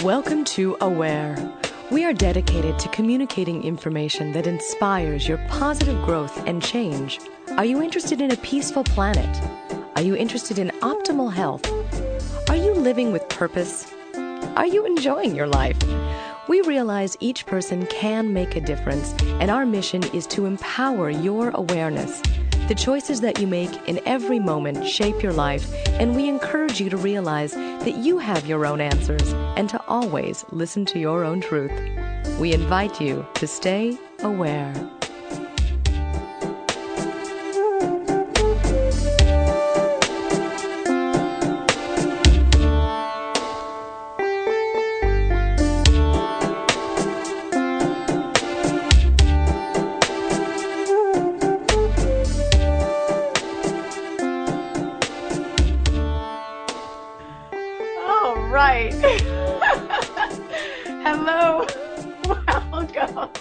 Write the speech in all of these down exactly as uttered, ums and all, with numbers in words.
Welcome to Aware. We are dedicated to communicating information that inspires your positive growth and change. Are you interested in a peaceful planet? Are you interested in optimal health? Are you living with purpose? Are you enjoying your life? We realize each person can make a difference, and our mission is to empower your awareness. The choices that you make in every moment shape your life, and we encourage you to realize that you have your own answers and to always listen to your own truth. We invite you to stay aware. Hello, welcome.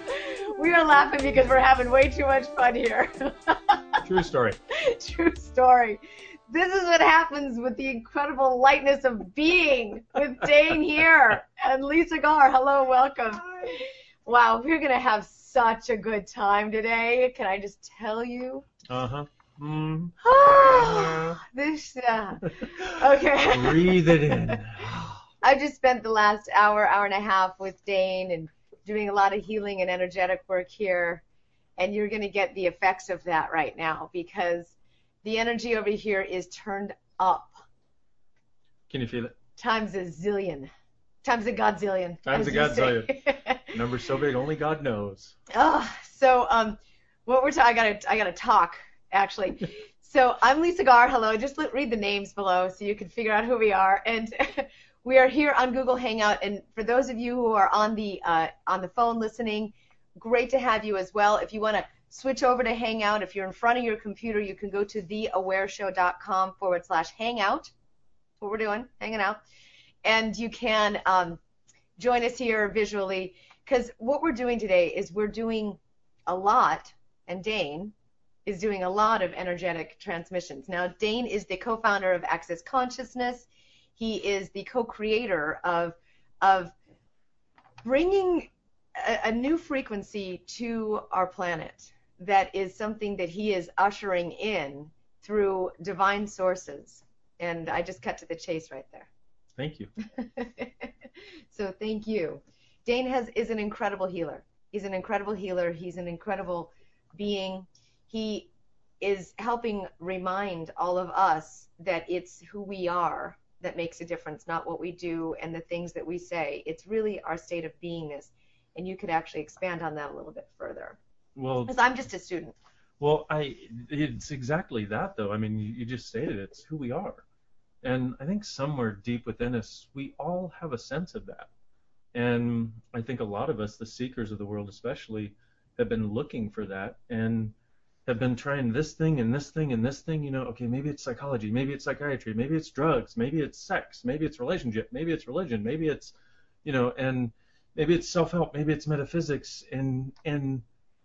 We are laughing because we're having way too much fun here. True story. True story. This is what happens with the incredible lightness of being with Dane here and Lisa Garr. Hello, welcome. Hi. Wow, we're going to have such a good time today. Can I just tell you? Uh-huh. Mm. Oh, this, uh, okay. Breathe it in. I just spent the last hour, hour and a half with Dane and doing a lot of healing and energetic work here, and you're going to get the effects of that right now because the energy over here is turned up. Can you feel it? Times a zillion. Times a godzillion. Times a godzillion. Number so big, only God knows. Oh, so um, what we're talking, I gotta, I gotta talk actually. So I'm Lisa Garr. Hello. Just let, read the names below so you can figure out who we are. And we are here on Google Hangout, and for those of you who are on the uh, on the phone listening, great to have you as well. If you want to switch over to Hangout, if you're in front of your computer, you can go to theawareshow.com forward slash Hangout. That's what we're doing, hanging out. And you can um, join us here visually, because what we're doing today is we're doing a lot, and Dane is doing a lot of energetic transmissions. Now, Dane is the co-founder of Access Consciousness. He is the co-creator of, of bringing a, a new frequency to our planet that is something that he is ushering in through divine sources. And I just cut to the chase right there. Thank you. So thank you. Dane has, is an incredible healer. He's an incredible healer. He's an incredible being. He is helping remind all of us that it's who we are that makes a difference, not what we do and the things that we say. It's really our state of beingness, and you could actually expand on that a little bit further. Well, because I'm just a student. Well, I it's exactly that, though. I mean, you, you just stated it. It's who we are, and I think somewhere deep within us, we all have a sense of that. And I think a lot of us, the seekers of the world especially, have been looking for that and have been trying this thing and this thing and this thing, you know, okay, maybe it's psychology, maybe it's psychiatry, maybe it's drugs, maybe it's sex, maybe it's relationship, maybe it's religion, maybe it's, you know, and maybe it's self-help, maybe it's metaphysics, and and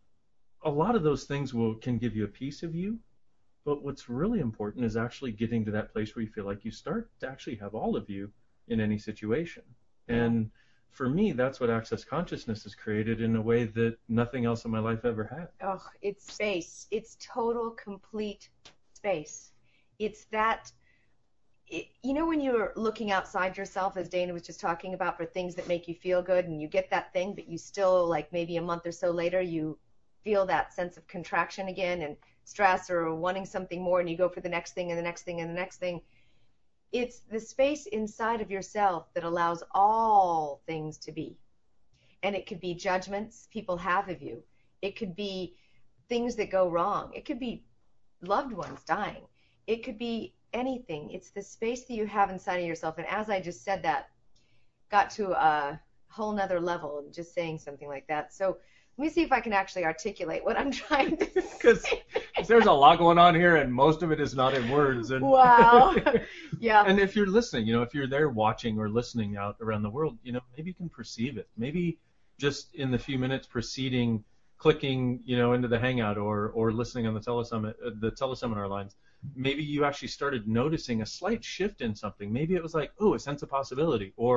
a lot of those things will can give you a piece of you, but what's really important is actually getting to that place where you feel like you start to actually have all of you in any situation. And for me, that's what Access Consciousness has created in a way that nothing else in my life ever had. Oh, it's space. It's total, complete space. It's that, it, you know when you're looking outside yourself, as Dana was just talking about, for things that make you feel good, and you get that thing, but you still, like maybe a month or so later, you feel that sense of contraction again and stress or wanting something more, and you go for the next thing and the next thing and the next thing. It's the space inside of yourself that allows all things to be. And it could be judgments people have of you. It could be things that go wrong. It could be loved ones dying. It could be anything. It's the space that you have inside of yourself. And as I just said that, got to a whole nother level just saying something like that. So let me see if I can actually articulate what I'm trying to say. Because there's a lot going on here, and most of it is not in words. And wow. Yeah. And if you're listening, you know, if you're there watching or listening out around the world, you know, maybe you can perceive it. Maybe just in the few minutes preceding clicking, you know, into the Hangout or or listening on the telesummit, uh, the teleseminar lines, maybe you actually started noticing a slight shift in something. Maybe it was like, oh, a sense of possibility, or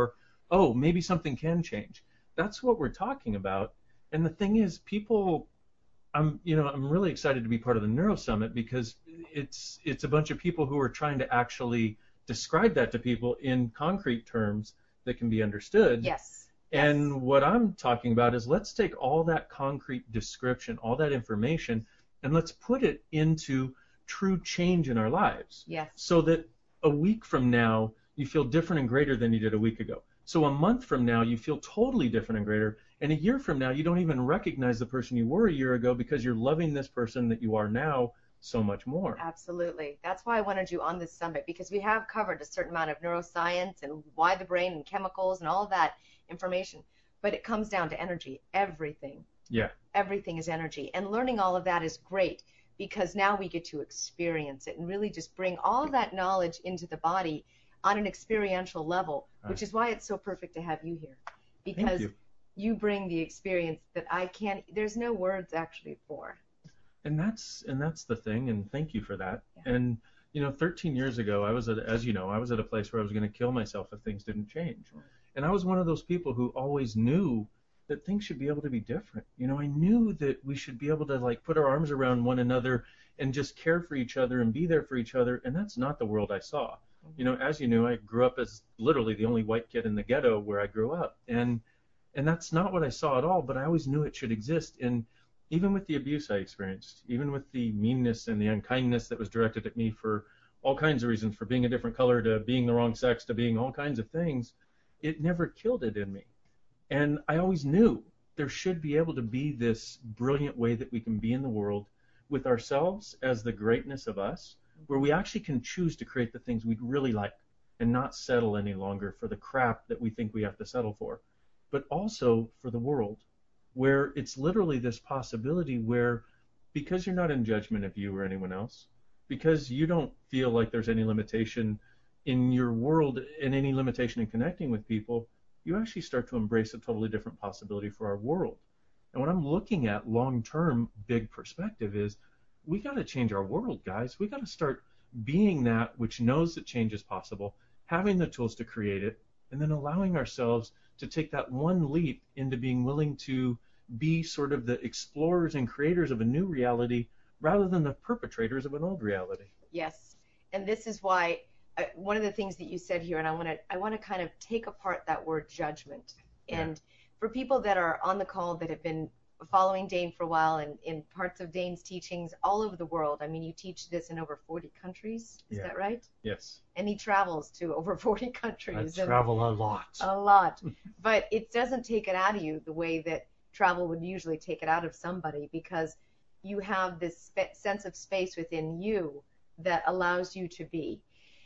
oh, maybe something can change. That's what we're talking about. And the thing is, people, I'm, you know, I'm really excited to be part of the Neuro Summit because it's it's a bunch of people who are trying to actually describe that to people in concrete terms that can be understood. Yes. And yes. what I'm talking about is let's take all that concrete description, all that information, and let's put it into true change in our lives. Yes. So that a week from now, you feel different and greater than you did a week ago. So a month from now, you feel totally different and greater. And a year from now, you don't even recognize the person you were a year ago because you're loving this person that you are now so much more. Absolutely. That's why I wanted you on this summit, because we have covered a certain amount of neuroscience and why the brain and chemicals and all of that information. But it comes down to energy. Everything. Yeah. Everything is energy. And learning all of that is great because now we get to experience it and really just bring all of that knowledge into the body on an experiential level, Right. which is why it's so perfect to have you here. Because Thank you. you bring the experience that I can't, there's no words actually for. And that's and that's the thing, and thank you for that. Yeah. And you know, thirteen years ago, I was at, as you know, I was at a place where I was going to kill myself if things didn't change. And I was one of those people who always knew that things should be able to be different. You know, I knew that we should be able to like put our arms around one another and just care for each other and be there for each other. And that's not the world I saw. Mm-hmm. You know, as you knew, I grew up as literally the only white kid in the ghetto where I grew up, and and that's not what I saw at all. But I always knew it should exist. And even with the abuse I experienced, even with the meanness and the unkindness that was directed at me for all kinds of reasons, for being a different color, to being the wrong sex, to being all kinds of things, it never killed it in me. And I always knew there should be able to be this brilliant way that we can be in the world with ourselves as the greatness of us, where we actually can choose to create the things we'd really like and not settle any longer for the crap that we think we have to settle for, but also for the world, where it's literally this possibility where, because you're not in judgment of you or anyone else, because you don't feel like there's any limitation in your world and any limitation in connecting with people, you actually start to embrace a totally different possibility for our world. And what I'm looking at long-term, big perspective is we got to change our world, guys. We got to start being that which knows that change is possible, having the tools to create it, and then allowing ourselves to take that one leap into being willing to be sort of the explorers and creators of a new reality rather than the perpetrators of an old reality. Yes, and this is why uh, one of the things that you said here, and I want to I want to kind of take apart that word judgment. And yeah. For people that are on the call that have been following Dane for a while and in parts of Dane's teachings all over the world, I mean, you teach this in over forty countries, is yeah. that right? Yes. And he travels to over forty countries. I travel a lot. A lot. But it doesn't take it out of you the way that travel would usually take it out of somebody, because you have this spe- sense of space within you that allows you to be.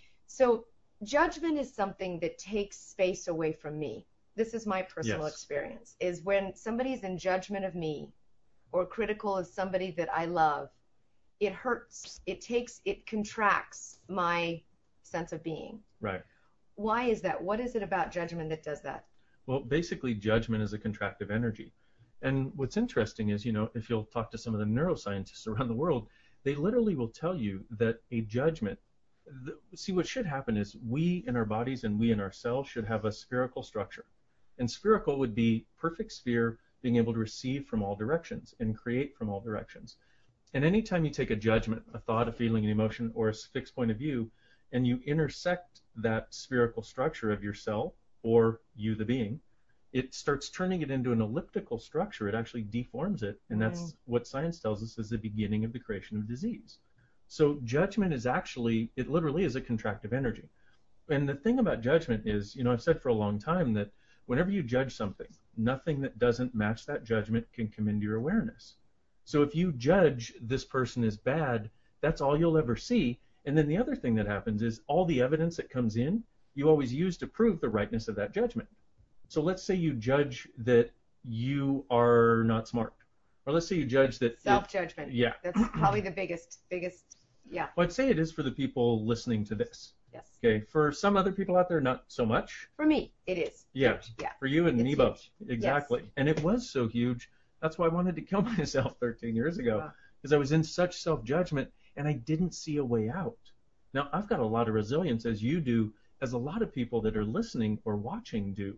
So judgment is something that takes space away from me. This is my personal yes. experience, is when somebody's in judgment of me or critical of somebody that I love, it hurts. It takes, it contracts my sense of being. Right. Why is that? What is it about judgment that does that? Well, basically, judgment is a contractive energy. And what's interesting is, you know, if you'll talk to some of the neuroscientists around the world, they literally will tell you that a judgment, the, see, what should happen is we in our bodies and we in our cells should have a spherical structure. And spherical would be perfect sphere, being able to receive from all directions and create from all directions. And anytime you take a judgment, a thought, a feeling, an emotion, or a fixed point of view, and you intersect that spherical structure of your cell, or you the being, it starts turning it into an elliptical structure. It actually deforms it, and that's mm. what science tells us is the beginning of the creation of disease. So judgment is actually, it literally is a contractive energy. And the thing about judgment is, you know, I've said for a long time that whenever you judge something, nothing that doesn't match that judgment can come into your awareness. So if you judge this person is bad, that's all you'll ever see. And then the other thing that happens is all the evidence that comes in, you always use to prove the rightness of that judgment. So let's say you judge that you are not smart. Or let's say you judge that... Self-judgment. It, yeah. That's probably the biggest, biggest, yeah. Well, I'd say it is for the people listening to this. Yes. Okay. For some other people out there, not so much. For me, it is. Yeah. Huge. Yeah. For you and me both. Exactly. Yes. And it was so huge. That's why I wanted to kill myself thirteen years ago. Because wow. I was in such self-judgment and I didn't see a way out. Now, I've got a lot of resilience, as you do, as a lot of people that are listening or watching do.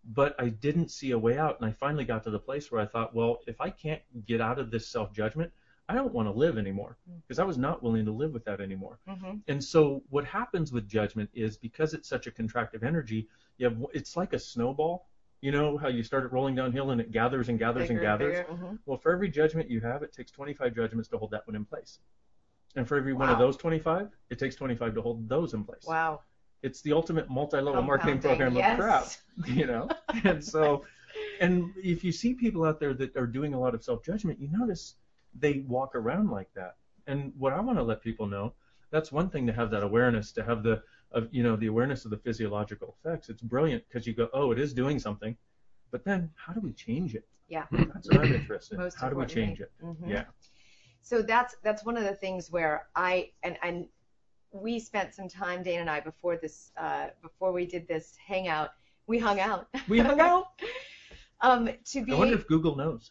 but I didn't see a way out. And I finally got to the place where I thought, well, if I can't get out of this self-judgment, I don't want to live anymore, because I was not willing to live with that anymore. Mm-hmm. And so what happens with judgment is, because it's such a contractive energy, you have, it's like a snowball. You know how you start it rolling downhill and it gathers and gathers Bigger, and gathers? bigger, mm-hmm. Well, for every judgment you have, it takes twenty-five judgments to hold that one in place. And for every one of Wow. those twenty-five, it takes twenty-five to hold those in place. Wow. It's the ultimate multi-level marketing Compounding, program yes. of crap, you know? And so, and if you see people out there that are doing a lot of self-judgment, you notice they walk around like that. And what I want to let people know, that's one thing to have that awareness, to have the, of, you know, the awareness of the physiological effects. It's brilliant because you go, oh, it is doing something. But then how do we change it? Yeah. That's what I'm interested in. Most How do we important change thing. it? Mhm. Yeah. So that's that's one of the things where I and and we spent some time, Dane and I, before this uh, before we did this hangout. We hung out. We hung out. um, to be. I wonder if Google knows.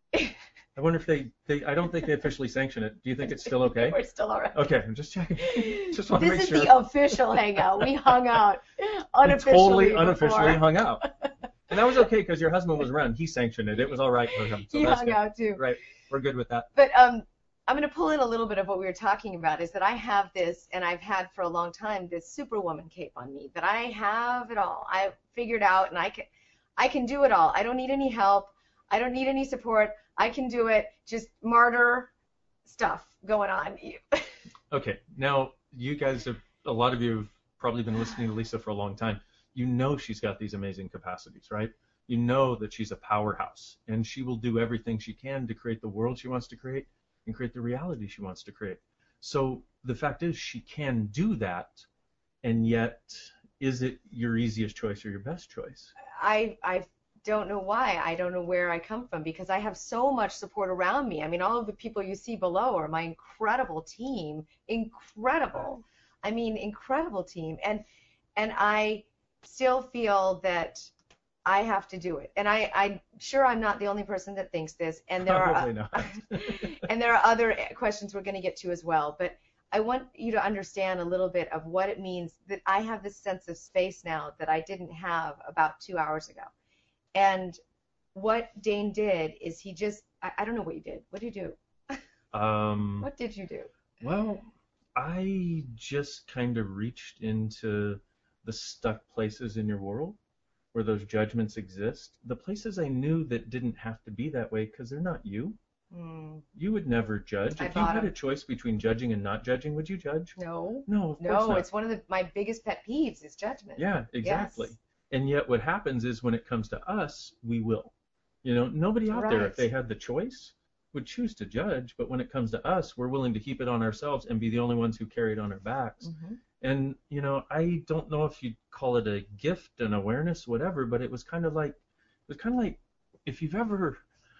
I wonder if they, they, I don't think they officially sanction it. Do you think it's still okay? We're still all right. Okay, I'm just checking. Just want to This make is sure. the official hangout. We hung out We unofficially. totally unofficially before. hung out. And that was okay because your husband was around. He sanctioned it. It was all right for him. So He that's hung good. out too. Right. We're good with that. But um, I'm going to pull in a little bit of what we were talking about, is that I have this, and I've had for a long time, this superwoman cape on me, that I have it all. I've figured out, and I can, I can do it all. I don't need any help. I don't need any support. I can do it. Just martyr stuff going on. Okay. Now, you guys have, a lot of you have probably been listening to Lisa for a long time. You know she's got these amazing capacities, right? You know that she's a powerhouse, and she will do everything she can to create the world she wants to create and create the reality she wants to create. So the fact is, she can do that, and yet, is it your easiest choice or your best choice? I I don't know why. I don't know where I come from, because I have so much support around me. I mean, all of the people you see below are my incredible team. Incredible. I mean, incredible team. And and I still feel that I have to do it. And I, I'm sure I'm not the only person that thinks this. And there Probably are not. and there are other questions we're going to get to as well. But I want you to understand a little bit of what it means that I have this sense of space now that I didn't have about two hours ago. And what Dane did is he just, I, I don't know what you did. What did you do? Um, What did you do? well, I just kind of reached into the stuck places in your world where those judgments exist. The places I knew that didn't have to be that way because they're not you. Hmm. You would never judge. I If you bought had a them. choice between judging and not judging, would you judge? No. No, of course No, not. it's one of the, my biggest pet peeves is judgment. Yeah, exactly. Yes. And yet what happens is when it comes to us, we will. You know, nobody out there, Right. if they had the choice, would choose to judge. But when it comes to us, we're willing to keep it on ourselves and be the only ones who carry it on our backs. Mm-hmm. And, you know, I don't know if you'd call it a gift, an awareness, whatever, but it was kind of like, it was kind of like if you've ever,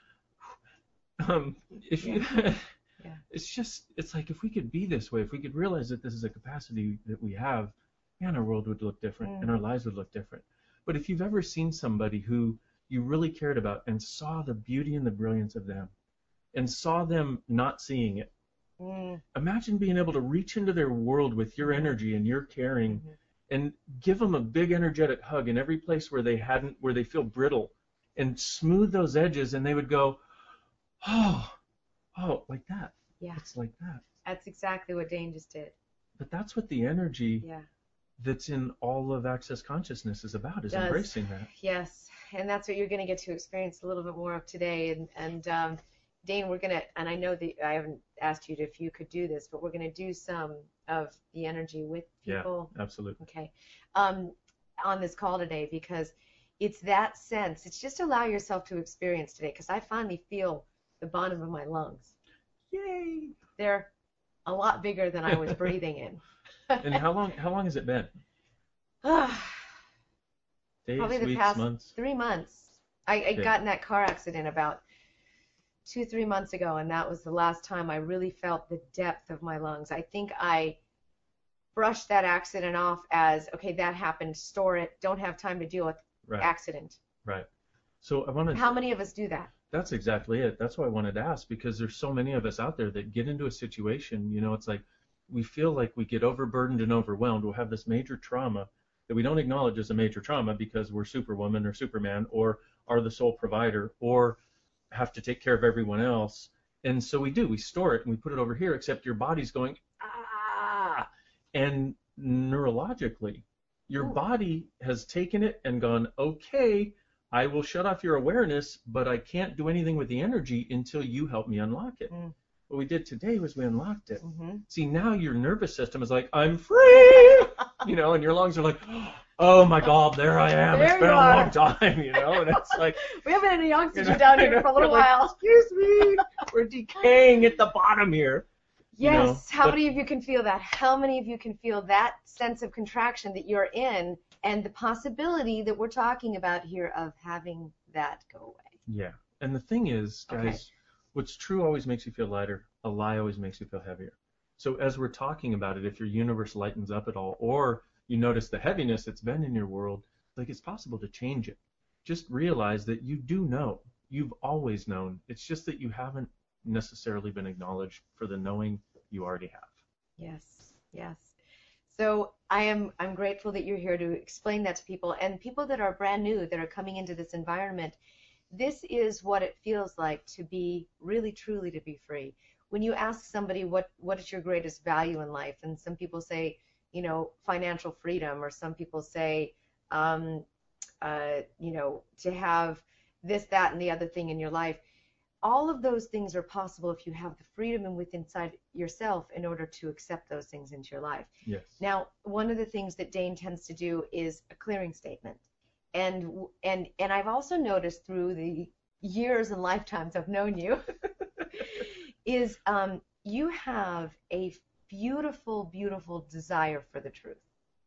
um, if you, Yeah. it's just, it's like if we could be this way, if we could realize that this is a capacity that we have, man, our world would look different Mm. and our lives would look different. But if you've ever seen somebody who you really cared about and saw the beauty and the brilliance of them and saw them not seeing it, Mm. imagine being able to reach into their world with your energy and your caring Mhm. and give them a big energetic hug in every place where they hadn't, where they feel brittle, and smooth those edges, and they would go, oh, oh, like that. Yeah. It's like that. That's exactly what Dane just did. But that's what the energy Yeah. that's in all of Access Consciousness is about, is Does. embracing that. Yes, and that's what you're going to get to experience a little bit more of today. And, and um, Dane, we're going to, and I know that I haven't asked you if you could do this, but we're going to do some of the energy with people. Yeah, absolutely. Okay. Um, on this call today, because it's that sense. It's just allow yourself to experience today, because I finally feel the bottom of my lungs. Yay! They're a lot bigger than I was breathing in. And how long? How long has it been? Days, Probably the weeks, past months. three months. I, I Okay. got in that car accident about two, three months ago, and that was the last time I really felt the depth of my lungs. I think I brushed that accident off as, okay, that happened, store it, don't have time to deal with Right. accident. Right. So I want to. How many of us do that? That's exactly it. That's why I wanted to ask, because there's so many of us out there that get into a situation, you know, it's like we feel like we get overburdened and overwhelmed. We'll have this major trauma, that we don't acknowledge as a major trauma because we're Superwoman or Superman or are the sole provider or have to take care of everyone else. And so we do, we store it and we put it over here, except your body's going, ah, and neurologically, your Ooh. body has taken it and gone, okay, I will shut off your awareness, but I can't do anything with the energy until you help me unlock it. Mm. What we did today was we unlocked it. Mm-hmm. See, now your nervous system is like, I'm free, you know, and your lungs are like, oh my God, there I am. There It's been you a are. long time, you know, and it's like, We haven't had any oxygen you know, down you here know, for a little you're like, while. excuse me, we're decaying at the bottom here. Yes. You know, How but- many of you can feel that? How many of you can feel that sense of contraction that you're in and the possibility that we're talking about here of having that go away? Yeah. And the thing is, guys, Okay. what's true always makes you feel lighter. A lie always makes you feel heavier. So as we're talking about it, if your universe lightens up at all, or you notice the heaviness that's been in your world, like it's possible to change it. Just realize that you do know. You've always known. It's just that you haven't necessarily been acknowledged for the knowing you already have. Yes, yes. So I am I'm grateful that you're here to explain that to people, and people that are brand new that are coming into this environment. This is what it feels like to be really truly to be free. When you ask somebody what what is your greatest value in life, and some people say, you know, financial freedom, or some people say, um, uh, you know, to have this, that, and the other thing in your life. All of those things are possible if you have the freedom and within inside yourself in order to accept those things into your life. Yes. Now, one of the things that Dane tends to do is a clearing statement. And and and I've also noticed through the years and lifetimes I've known you is um, you have a beautiful, beautiful desire for the truth.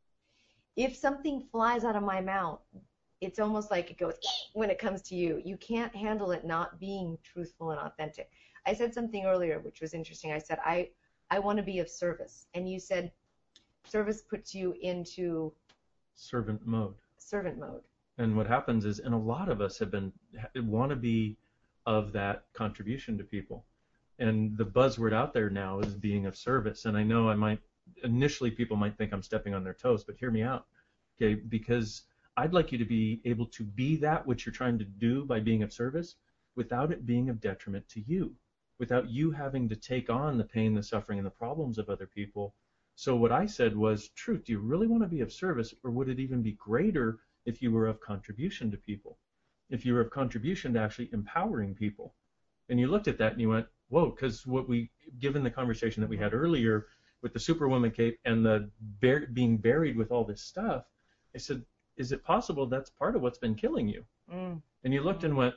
If something flies out of my mouth, it's almost like it goes when it comes to you. You can't handle it not being truthful and authentic. I said something earlier which was interesting. I said, I, I want to be of service. And you said service puts you into Servant mode. servant mode. And what happens is, and a lot of us have been, want to be of that contribution to people. And the buzzword out there now is being of service. And I know I might, initially people might think I'm stepping on their toes, but hear me out, okay? Because I'd like you to be able to be that which you're trying to do by being of service without it being of detriment to you, without you having to take on the pain, the suffering, and the problems of other people. So what I said was, truth, do you really want to be of service, or would it even be greater if you were of contribution to people? If you were of contribution to actually empowering people? And you looked at that and you went, whoa, because what we, given the conversation that we had earlier with the Superwoman cape and the bur- being buried with all this stuff, I said, is it possible that's part of what's been killing you? Mm. And you looked and went,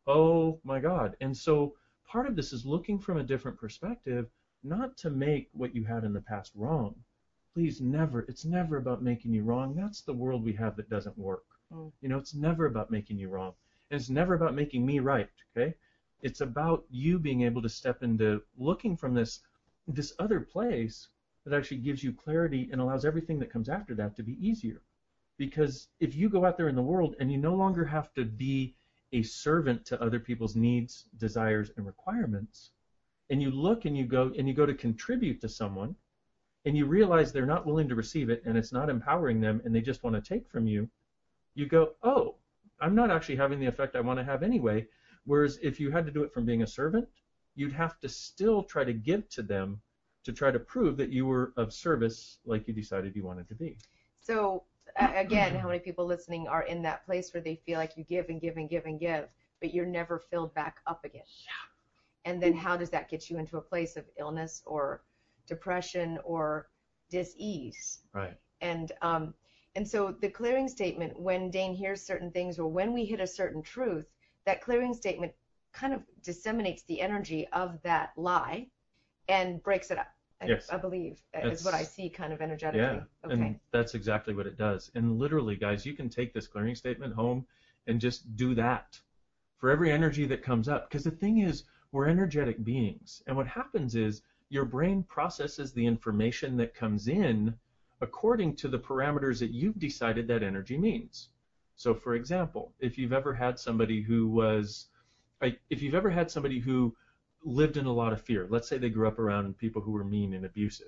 oh my God. And so part of this is looking from a different perspective, not to make what you had in the past wrong. Please never, it's never about making you wrong. That's the world we have that doesn't work. Mm. You know, it's never about making you wrong. And it's never about making me right, okay? It's about you being able to step into looking from this this other place that actually gives you clarity and allows everything that comes after that to be easier. Because if you go out there in the world and you no longer have to be a servant to other people's needs, desires, and requirements, and you look and you go and you go to contribute to someone, and you realize they're not willing to receive it and it's not empowering them and they just want to take from you, you go, oh, I'm not actually having the effect I want to have anyway. Whereas if you had to do it from being a servant, you'd have to still try to give to them to try to prove that you were of service like you decided you wanted to be. So uh, again, how many people listening are in that place where they feel like you give and give and give and give, but you're never filled back up again? Yeah. And then how does that get you into a place of illness or depression or dis-ease? Right. And um, and so the clearing statement, when Dane hears certain things or when we hit a certain truth, that clearing statement kind of disseminates the energy of that lie and breaks it up. I, Yes. I believe That's, is what I see kind of energetically. Yeah, Okay. and that's exactly what it does. And literally, guys, you can take this clearing statement home and just do that for every energy that comes up. Because the thing is, we're energetic beings. And what happens is your brain processes the information that comes in according to the parameters that you've decided that energy means. So, for example, if you've ever had somebody who was, like, if you've ever had somebody who lived in a lot of fear, let's say they grew up around people who were mean and abusive,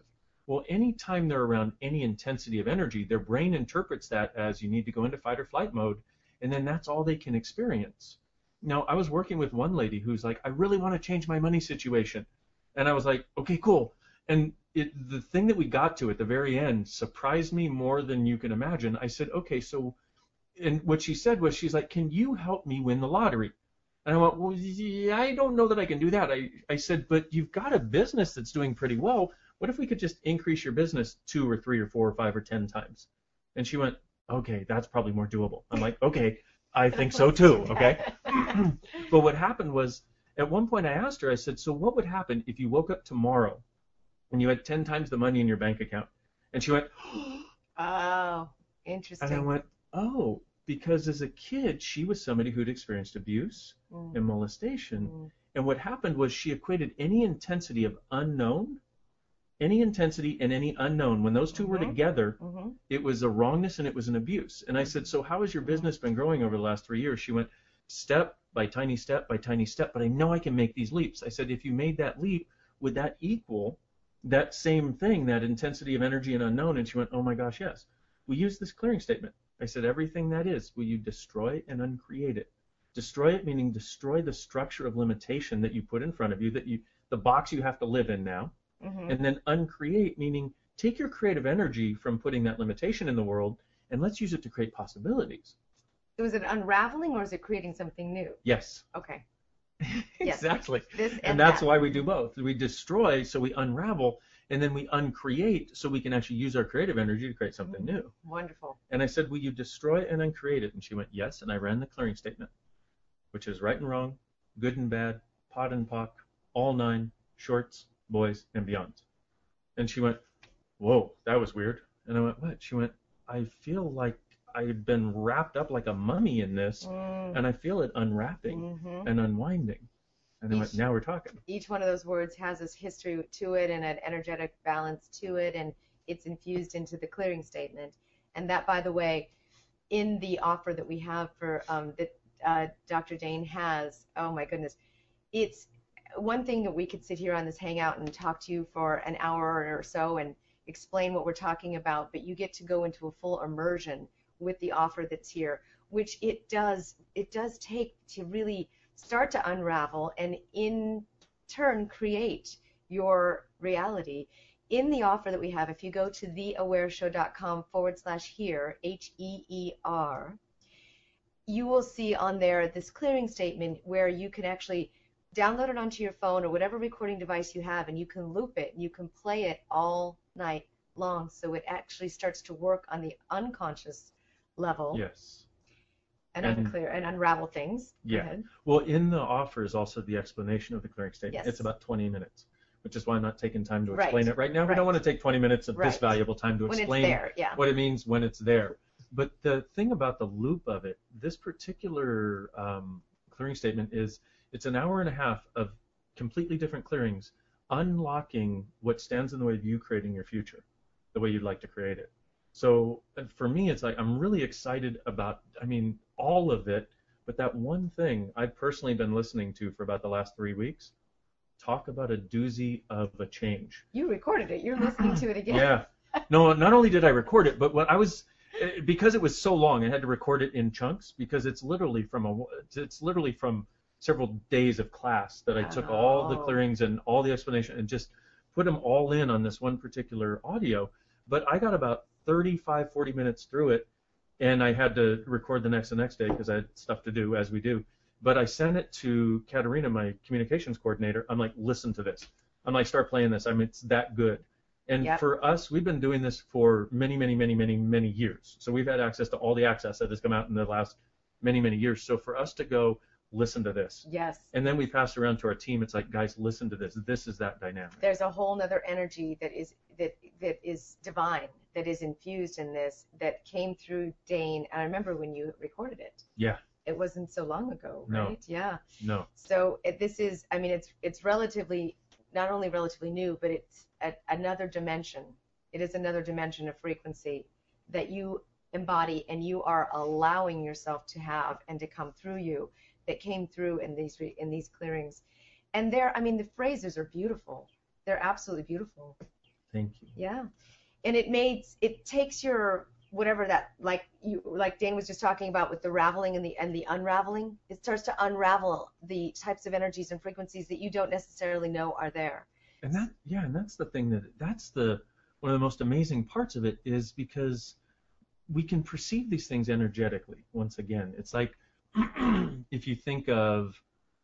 Well, anytime they're around any intensity of energy, their brain interprets that as you need to go into fight or flight mode, and then that's all they can experience. Now, I was working with one lady who's like, I really want to change my money situation. And I was like, okay, cool. And it, the thing that we got to at the very end surprised me more than you can imagine. I said, okay, so, and what she said was, she's like, can you help me win the lottery? And I went, well, yeah, I don't know that I can do that. I, I said, but you've got a business that's doing pretty well. What if we could just increase your business two or three or four or five or ten times? And she went, okay, that's probably more doable. I'm like, okay, I think so too, okay? But what happened was, at one point I asked her, I said, so what would happen if you woke up tomorrow and you had ten times the money in your bank account? And she went, oh, interesting. And I went, oh, because as a kid, she was somebody who'd experienced abuse mm. and molestation. Mm. And what happened was she equated any intensity of unknown, any intensity and any unknown, when those two mm-hmm. were together, mm-hmm. it was a wrongness and it was an abuse. And I said, so how has your business been growing over the last three years? She went, step by tiny step by tiny step, but I know I can make these leaps. I said, if you made that leap, would that equal that same thing, that intensity of energy and unknown? And she went, oh my gosh, yes. We use this clearing statement. I said, everything that is, will you destroy and uncreate it? Destroy it meaning destroy the structure of limitation that you put in front of you, that you, the box you have to live in now. Mm-hmm. And then uncreate meaning take your creative energy from putting that limitation in the world and let's use it to create possibilities. So is it unraveling or is it creating something new? Yes. Okay. Exactly. Yes. This and, and that's that. why we do both. We destroy so we unravel, and then we uncreate so we can actually use our creative energy to create something mm-hmm. new. Wonderful. And I said, will you destroy and uncreate it? And she went, yes. And I ran the clearing statement, which is right and wrong, good and bad, pot and pock, all nine, shorts, boys, and beyond. And she went, whoa, that was weird. And I went, what? She went, I feel like I had been wrapped up like a mummy in this, mm. and I feel it unwrapping mm-hmm. and unwinding. And I went, now we're talking. Each one of those words has this history to it and an energetic balance to it, and it's infused into the clearing statement. And that, by the way, in the offer that we have for um, that uh, Doctor Dane has, oh my goodness, it's one thing that we could sit here on this hangout and talk to you for an hour or so and explain what we're talking about, but you get to go into a full immersion with the offer that's here, which it does it does take to really start to unravel and in turn create your reality. In the offer that we have, if you go to theawareshow.com forward slash here, H E E R, you will see on there this clearing statement where you can actually download it onto your phone or whatever recording device you have, and you can loop it and you can play it all night long, so it actually starts to work on the unconscious level. Yes. And, and unclear and unravel things. Yeah. Well, in the offer is also the explanation of the clearing statement. Yes. It's about twenty minutes, which is why I'm not taking time to explain right. it right now. Right. We don't want to take twenty minutes of right. this valuable time to when explain it's there, yeah. what it means when it's there. But the thing about the loop of it, this particular um, clearing statement is it's an hour and a half of completely different clearings, unlocking what stands in the way of you creating your future, the way you'd like to create it. So for me, it's like I'm really excited about, I mean, all of it, but that one thing I've personally been listening to for about the last three weeks, talk about a doozy of a change. You recorded it. You're listening to it again. Yeah. No, not only did I record it, but when I was, because it was so long, I had to record it in chunks because it's literally from a, it's literally from several days of class that I took all the clearings and all the explanation and just put them all in on this one particular audio. But I got about thirty-five, forty minutes through it, and I had to record the next the next day because I had stuff to do, as we do. But I sent it to Katerina, my communications coordinator. I'm like, listen to this. I'm like, start playing this. I mean, it's that good. And yep. for us, we've been doing this for many, many, many, many, many years. So we've had access to all the access that has come out in the last many, many years. So for us to go, listen to this. Yes. And then we pass around to our team. It's like, guys, listen to this. This is that dynamic. There's a whole nother energy that is that that is divine, that is infused in this, that came through Dane. And I remember when you recorded it. Yeah. It wasn't so long ago, no. right? Yeah. No. So it, this is, I mean, it's it's relatively, not only relatively new, but it's a, another dimension. It is another dimension of frequency that you embody and you are allowing yourself to have and to come through you, that came through in these in these clearings. And there, I mean, the phrases are beautiful. They're absolutely beautiful. Thank you. Yeah. And it makes, it takes your, whatever that, like you, like Dan was just talking about with the raveling and the, and the unraveling, it starts to unravel the types of energies and frequencies that you don't necessarily know are there. And that, yeah, and that's the thing that, that's the, one of the most amazing parts of it is because we can perceive these things energetically. Once again, it's like, if you think of,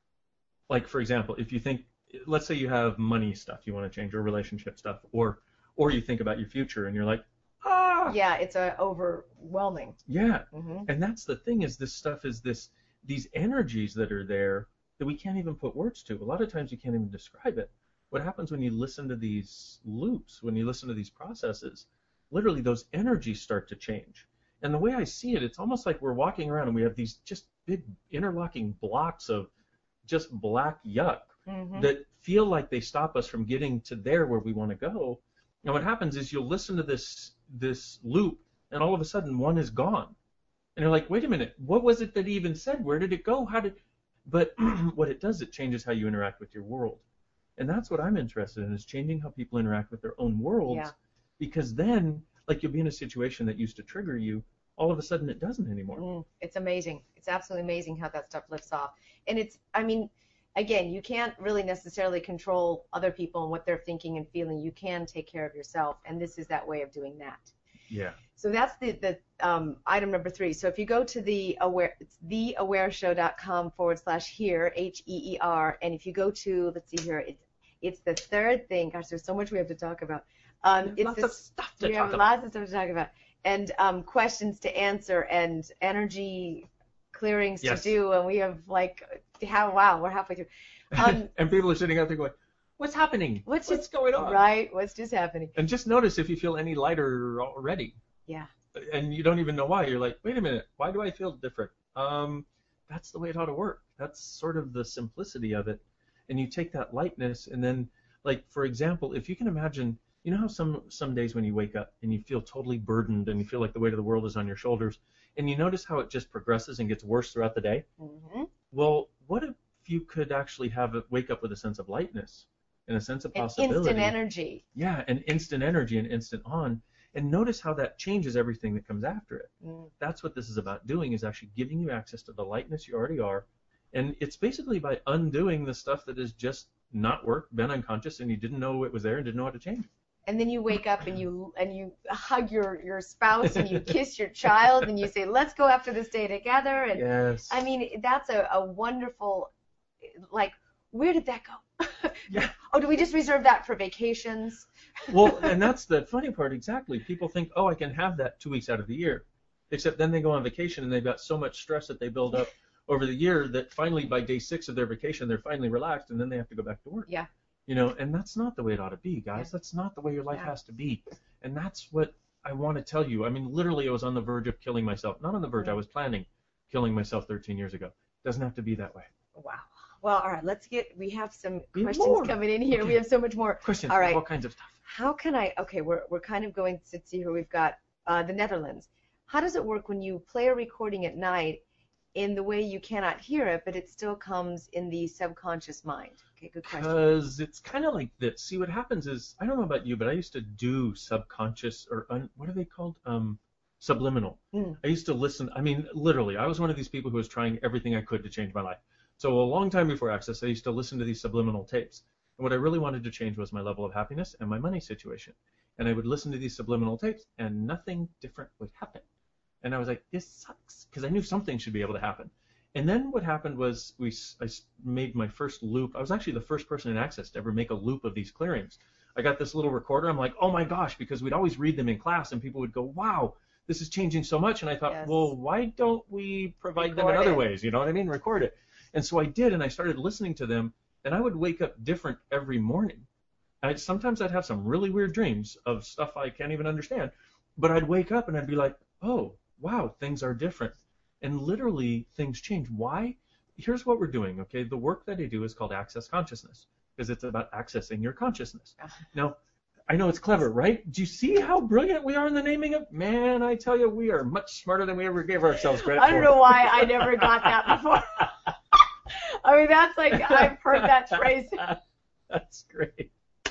like, for example, if you think, let's say you have money stuff you want to change, or relationship stuff, or, or you think about your future and you're like, ah. Yeah, it's a overwhelming. Yeah, mm-hmm. And that's the thing is this stuff is this, these energies that are there that we can't even put words to. A lot of times you can't even describe it. What happens when you listen to these loops, when you listen to these processes, literally those energies start to change. And the way I see it, it's almost like we're walking around and we have these just big interlocking blocks of just black yuck mm-hmm. that feel like they stop us from getting to there where we want to go. And what happens is you'll listen to this this loop, and all of a sudden one is gone. And you're like, wait a minute, what was it that he even said? Where did it go? How did? But what it does, it changes how you interact with your world. And that's what I'm interested in, is changing how people interact with their own worlds. Yeah. Because then, like, you'll be in a situation that used to trigger you, all of a sudden it doesn't anymore. Mm, it's amazing. It's absolutely amazing how that stuff lifts off. And it's, I mean, again, you can't really necessarily control other people and what they're thinking and feeling. You can take care of yourself, and this is that way of doing that. Yeah. So that's the, the um, item number three. So if you go to the aware, it's theawareshow.com forward slash here, H E E R, and if you go to, let's see here, it's it's the third thing. Gosh, there's so much we have to talk about. Um, it's lots this, of stuff to we talk have about. lots of stuff to talk about, and um, questions to answer, and energy clearings Yes. to do, and we have like, how wow, we're halfway through. Um, And people are sitting out there going, what's happening? what's What's just going on? Right? What's just happening? And just notice if you feel any lighter already. Yeah. And you don't even know why. You're like, wait a minute, why do I feel different? Um, that's the way it ought to work. That's sort of the simplicity of it. And you take that lightness, and then, like, for example, if you can imagine, you know how some some days when you wake up and you feel totally burdened and you feel like the weight of the world is on your shoulders, and you notice how it just progresses and gets worse throughout the day? Mm-hmm. Well, what if you could actually have it wake up with a sense of lightness and a sense of And possibility? instant energy. Yeah, and instant energy and instant on. And notice how that changes everything that comes after it. Mm. That's what this is about doing, is actually giving you access to the lightness you already are. And it's basically by undoing the stuff that has just not worked, been unconscious, and you didn't know it was there and didn't know how to change. And then you wake up and you and you hug your, your spouse and you kiss your child and you say, let's go after this day together. And Yes. I mean, that's a, a wonderful, like, where did that go? Yeah. Oh, do we just reserve that for vacations? Well, and that's the funny part, exactly. People think, oh, I can have that two weeks out of the year. Except then they go on vacation and they've got so much stress that they build up over the year that finally by day six of their vacation, they're finally relaxed, and then they have to go back to work. Yeah. You know, and that's not the way it ought to be, guys. Yeah. That's not the way your life Yeah. has to be. And that's what I want to tell you. I mean, literally, I was on the verge of killing myself. Not on the verge. Yeah. I was planning killing myself thirteen years ago. It doesn't have to be that way. Wow. Well, all right, let's get, we have some We have questions more. coming in here. Okay. We have so much more. Questions, All right. all kinds of stuff. How can I, okay, we're, we're kind of going to see here. We've got uh, the Netherlands. How does it work when you play a recording at night in the way you cannot hear it, but it still comes in the subconscious mind? Okay, good question. Because it's kind of like this. See, what happens is, I don't know about you, but I used to do subconscious, or un, what are they called? Um, subliminal. Mm. I used to listen. I mean, literally, I was one of these people who was trying everything I could to change my life. So a long time before Access, I used to listen to these subliminal tapes. And what I really wanted to change was my level of happiness and my money situation. And I would listen to these subliminal tapes, and nothing different would happen. And I was like, this sucks, because I knew something should be able to happen. And then what happened was we I made my first loop. I was actually the first person in Access to ever make a loop of these clearings. I got this little recorder. I'm like, oh my gosh, because we'd always read them in class, and people would go, wow, this is changing so much. And I thought, Yes. well, why don't we provide them Record in other it. ways? You know what I mean? Record it. And so I did, and I started listening to them, and I would wake up different every morning. I, sometimes I'd have some really weird dreams of stuff I can't even understand, but I'd wake up and I'd be like, oh, wow, things are different. And literally, things change. Why? Here's what we're doing, okay? The work that I do is called Access Consciousness, because it's about accessing your consciousness. Now, I know it's clever, right? Do you see how brilliant we are in the naming of? Man, I tell you, we are much smarter than we ever gave ourselves credit for. I don't know why I never got that before. I mean, that's like, I've heard that phrase. That's great.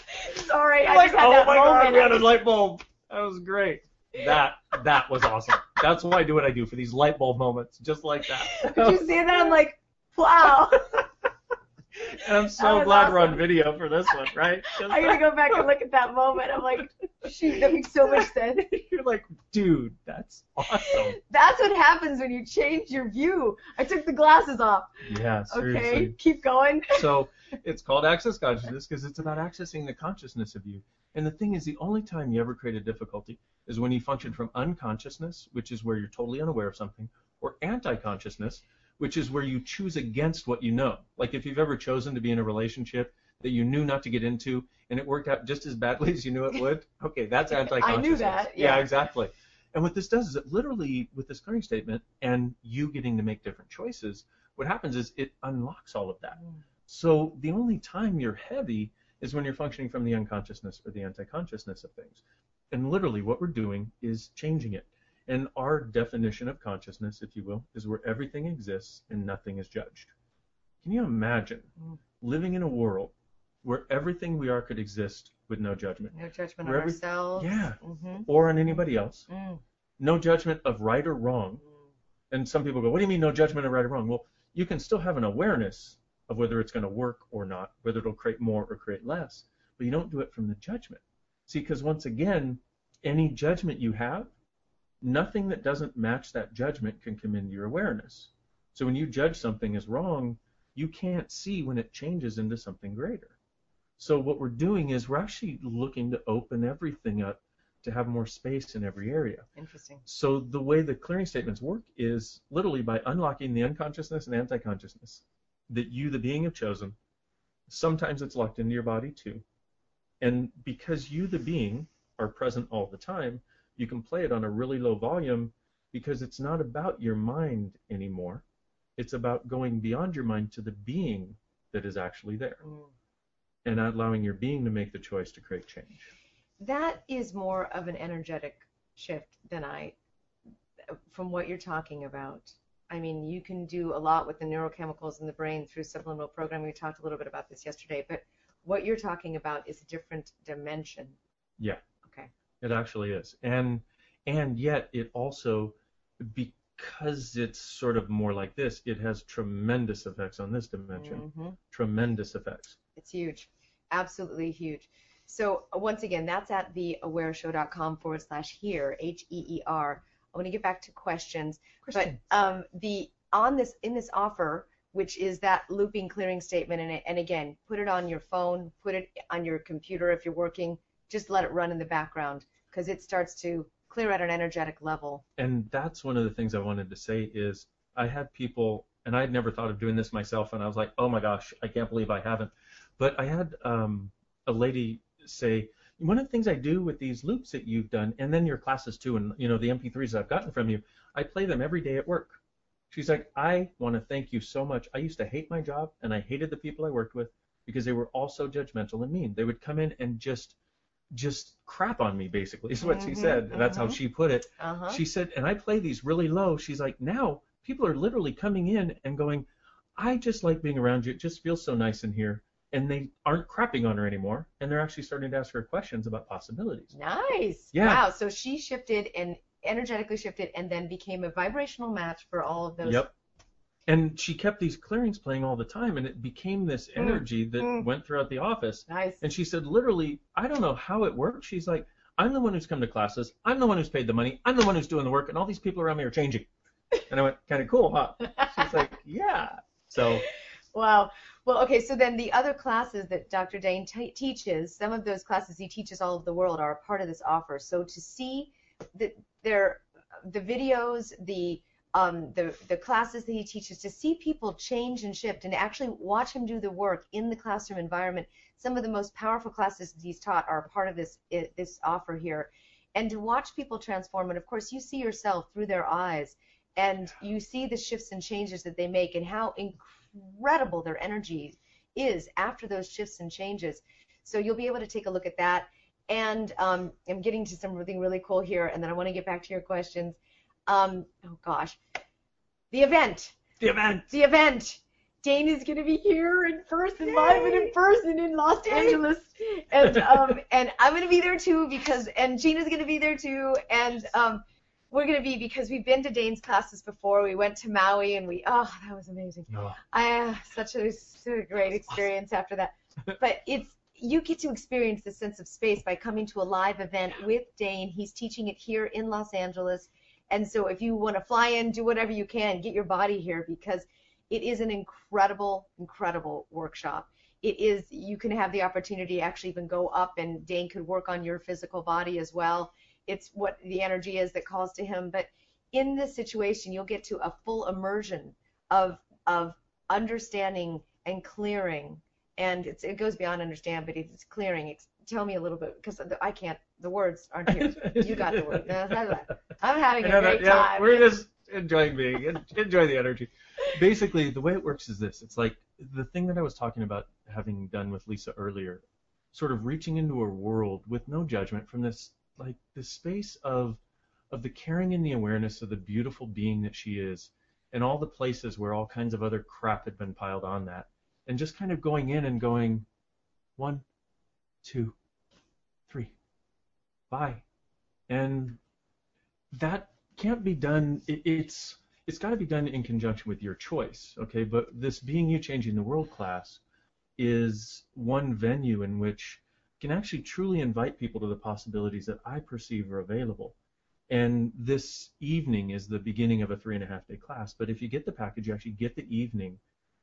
sorry. I Like, just had oh that my moment. God, we had a light bulb. That was great. That that was awesome. That's why I do what I do, for these light bulb moments, just like that. Did you see that? I'm like, wow. And I'm That so was glad we're on awesome. video for this one, right? Just I gotta go back and look at that moment. I'm like, shoot, that makes so much sense. You're like, dude, that's awesome. That's what happens when you change your view. I took the glasses off. Yeah, Okay, seriously. keep going. So it's called access consciousness because it's about accessing the consciousness of you. And the thing is, the only time you ever create a difficulty is when you function from unconsciousness, which is where you're totally unaware of something, or anti-consciousness, which is where you choose against what you know. Like if you've ever chosen to be in a relationship that you knew not to get into and it worked out just as badly as you knew it would, okay, that's anti-consciousness. I knew that, yeah. Yeah, exactly. And what this does is it literally, with this clearing statement and you getting to make different choices, what happens is it unlocks all of that. Mm. So the only time you're heavy is when you're functioning from the unconsciousness or the anti-consciousness of things. And literally what we're doing is changing it. And our definition of consciousness, if you will, is where everything exists and nothing is judged. Can you imagine Mm. living in a world where everything we are could exist with no judgment? No judgment Where on every- ourselves. Yeah. Mm-hmm. Or on anybody else. Mm. No judgment of right or wrong. And some people go, what do you mean no judgment of right or wrong? Well, you can still have an awareness of whether it's going to work or not, whether it'll create more or create less, but you don't do it from the judgment. See, because once again, any judgment you have, nothing that doesn't match that judgment can come into your awareness. So when you judge something as wrong, you can't see when it changes into something greater. So what we're doing is we're actually looking to open everything up to have more space in every area. Interesting. So the way the clearing statements work is literally by unlocking the unconsciousness and anti-consciousness that you, the being, have chosen. Sometimes it's locked into your body too. And because you, the being, are present all the time, you can play it on a really low volume because it's not about your mind anymore. It's about going beyond your mind to the being that is actually there Mm. and allowing your being to make the choice to create change. That is more of an energetic shift than I, from what you're talking about. I mean, you can do a lot with the neurochemicals in the brain through subliminal programming. We talked a little bit about this yesterday, but what you're talking about is a different dimension. Yeah. Okay. It actually is. And and yet it also, because it's sort of more like this, it has tremendous effects on this dimension. Mm-hmm. Tremendous effects. It's huge. Absolutely huge. So once again, that's at theawareshow.com forward slash here, H E E R. I want to get back to questions. Questions. But um, the on this in this offer, which is that looping clearing statement, and, and again, put it on your phone, put it on your computer if you're working, just let it run in the background because it starts to clear at an energetic level. And that's one of the things I wanted to say is I had people, and I had never thought of doing this myself, and I was like, oh my gosh, I can't believe I haven't. But I had um, a lady say, one of the things I do with these loops that you've done, and then your classes too, and you know the M P threes I've gotten from you, I play them every day at work. She's like, I want to thank you so much. I used to hate my job, and I hated the people I worked with because they were all so judgmental and mean. They would come in and just just crap on me, basically, is what Mm-hmm, she said. That's mm-hmm. how she put it. Uh-huh. She said, and I play these really low. She's like, now people are literally coming in and going, I just like being around you. It just feels so nice in here. And they aren't crapping on her anymore, and they're actually starting to ask her questions about possibilities. Nice. Yeah. Wow. So she shifted and energetically shifted and then became a vibrational match for all of those. Yep. And she kept these clearings playing all the time, and it became this energy that mm. went throughout the office. Nice. And she said, literally, I don't know how it works. She's like, I'm the one who's come to classes. I'm the one who's paid the money. I'm the one who's doing the work, and all these people around me are changing. And I went, kind of cool, huh? She's like, yeah. So. Wow. Well, okay, so then the other classes that Doctor Dane t- teaches, some of those classes he teaches all over the world are a part of this offer. So to see the, their, the videos, the, um, the, the classes that he teaches, to see people change and shift and actually watch him do the work in the classroom environment, some of the most powerful classes that he's taught are a part of this, this offer here. And to watch people transform, and of course you see yourself through their eyes, and you see the shifts and changes that they make and how incredible incredible their energy is after those shifts and changes. So you'll be able to take a look at that. And um, I'm getting to something really cool here, and then I want to get back to your questions. Um, oh gosh, the event. The event. The event. Dane is going to be here in person, live and in person in Los Angeles, and um, and I'm going to be there too because, and Gina's going to be there too, and um, we're going to be because we've been to Dane's classes before. We went to Maui and we, oh, that was amazing. Oh. I uh, such a, such a great experience after that. But it's you get to experience the sense of space by coming to a live event with Dane. He's teaching it here in Los Angeles, and so if you want to fly in, do whatever you can, get your body here because it is an incredible, incredible workshop. It is, you can have the opportunity to actually even go up and Dane could work on your physical body as well. It's what the energy is that calls to him. But in this situation, you'll get to a full immersion of, of understanding and clearing. And it's, it goes beyond understand, but it's clearing. It's, tell me a little bit, because I can't, the words aren't here. You got the word. I'm having a great yeah, time. We're just enjoying being, enjoy the energy. Basically, the way it works is this. It's like the thing that I was talking about having done with Lisa earlier, sort of reaching into a world with no judgment from this, like this space of, of the caring and the awareness of the beautiful being that she is and all the places where all kinds of other crap had been piled on that. And just kind of going in and going, one, two, three, bye. And that can't be done. It, it's it's got to be done in conjunction with your choice, okay? But this Being You Changing the World class is one venue in which can actually truly invite people to the possibilities that I perceive are available. And this evening is the beginning of a three and a half day class. But if you get the package, you actually get the evening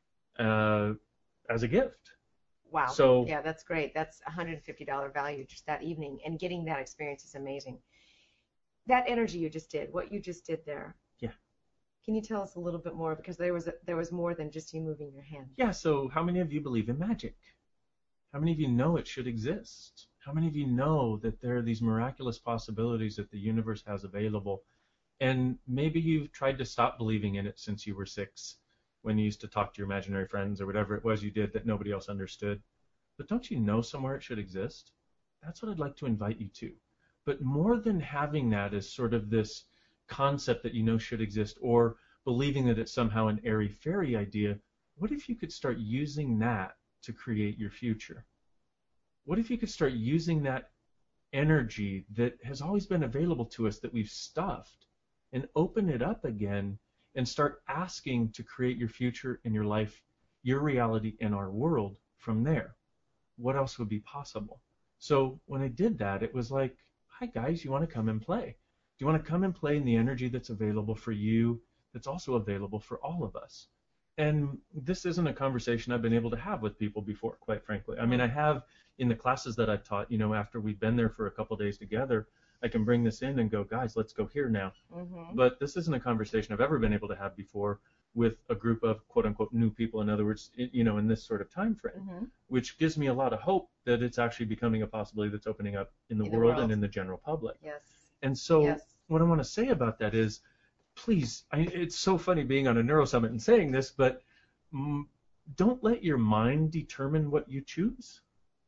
uh, as a gift. Wow. So yeah, that's great. That's one hundred fifty dollars value just that evening, and getting that experience is amazing. That energy you just did, what you just did there. Yeah. Can you tell us a little bit more, because there was a, there was more than just you moving your hand. Yeah. So how many of you believe in magic? How many of you know it should exist? How many of you know that there are these miraculous possibilities that the universe has available? And maybe you've tried to stop believing in it since you were six, when you used to talk to your imaginary friends or whatever it was you did that nobody else understood. But don't you know somewhere it should exist? That's what I'd like to invite you to. But more than having that as sort of this concept that you know should exist, or believing that it's somehow an airy-fairy idea, what if you could start using that to create your future? What if you could start using that energy that has always been available to us that we've stuffed and open it up again and start asking to create your future and your life, your reality, and our world from there? What else would be possible? So when I did that, it was like, hi guys, you want to come and play? Do you want to come and play in the energy that's available for you, that's also available for all of us? And this isn't a conversation I've been able to have with people before, quite frankly. I mean, I have in the classes that I've taught, you know, after we've been there for a couple days together, I can bring this in and go, guys, let's go here now. Mm-hmm. But this isn't a conversation I've ever been able to have before with a group of quote-unquote new people, in other words, you know, in this sort of time frame, Mm-hmm. which gives me a lot of hope that it's actually becoming a possibility that's opening up in the, In the world, world. and in the general public. Yes. And so Yes. what I want to say about that is, please, I, it's so funny being on a Neuro Summit and saying this, but mm, don't let your mind determine what you choose.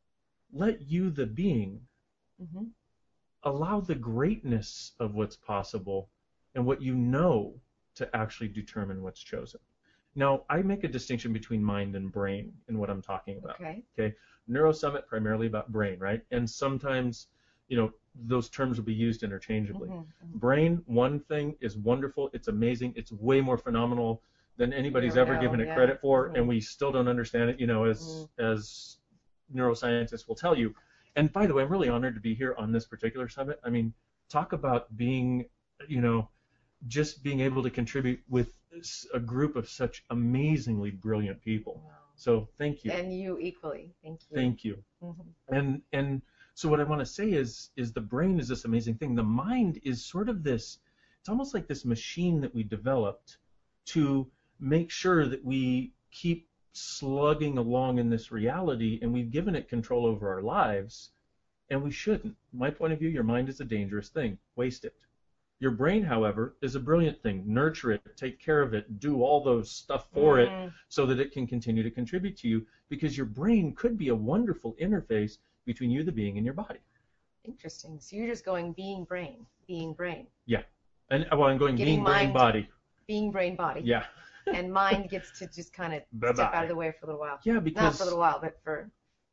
Let you, the being, Mm-hmm. allow the greatness of what's possible and what you know to actually determine what's chosen. Now, I make a distinction between mind and brain in what I'm talking about. Okay. Okay. Neuro Summit primarily about brain, right? And sometimes, you know, those terms will be used interchangeably. Mm-hmm. Mm-hmm. Brain, one thing, is wonderful. It's amazing. It's way more phenomenal than anybody's Yeah, ever no, given it yeah. credit for, Mhm. and we still don't understand it, you know, as Mm-hmm. as neuroscientists will tell you. And by the way, I'm really honored to be here on this particular summit. I mean, talk about being, you know, just being able to contribute with a group of such amazingly brilliant people. Wow. So thank you. And you equally. Thank you. Thank you. Mm-hmm. And and so what I want to say is is the brain is this amazing thing. The mind is sort of this, it's almost like this machine that we developed to make sure that we keep slugging along in this reality, and we've given it control over our lives, and we shouldn't. My point of view, your mind is a dangerous thing. Waste it. Your brain, however, is a brilliant thing. Nurture it, take care of it, do all those stuff for Mm-hmm. it so that it can continue to contribute to you, because your brain could be a wonderful interface between you, the being, and your body. Interesting. So you're just going being brain, being brain, Yeah. And well, I'm going Getting being, brain, mind- body. being brain body. Yeah. and mind gets to just kind of step out of the way for a little while. Yeah, because not for a little while, but for,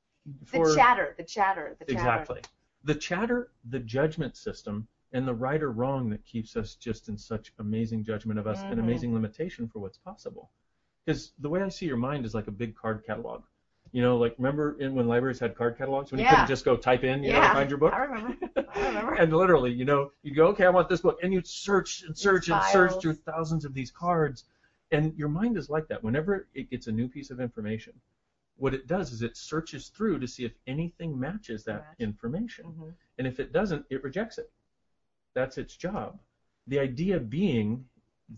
for the chatter, the chatter, the chatter. Exactly. The chatter, the judgment system, and the right or wrong that keeps us just in such amazing judgment of us Mm-hmm. and amazing limitation for what's possible. Because the way I see your mind is like a big card catalog. You know, like remember in when libraries had card catalogs when Yeah. you couldn't just go type in, you Yeah, know, find your book? I remember. I remember. And literally, you know, you'd go, okay, I want this book, and you'd search and search and search Files. through thousands of these cards. And your mind is like that. Whenever it gets a new piece of information, what it does is it searches through to see if anything matches that Match. information. Mm-hmm. And if it doesn't, it rejects it. That's its job. The idea being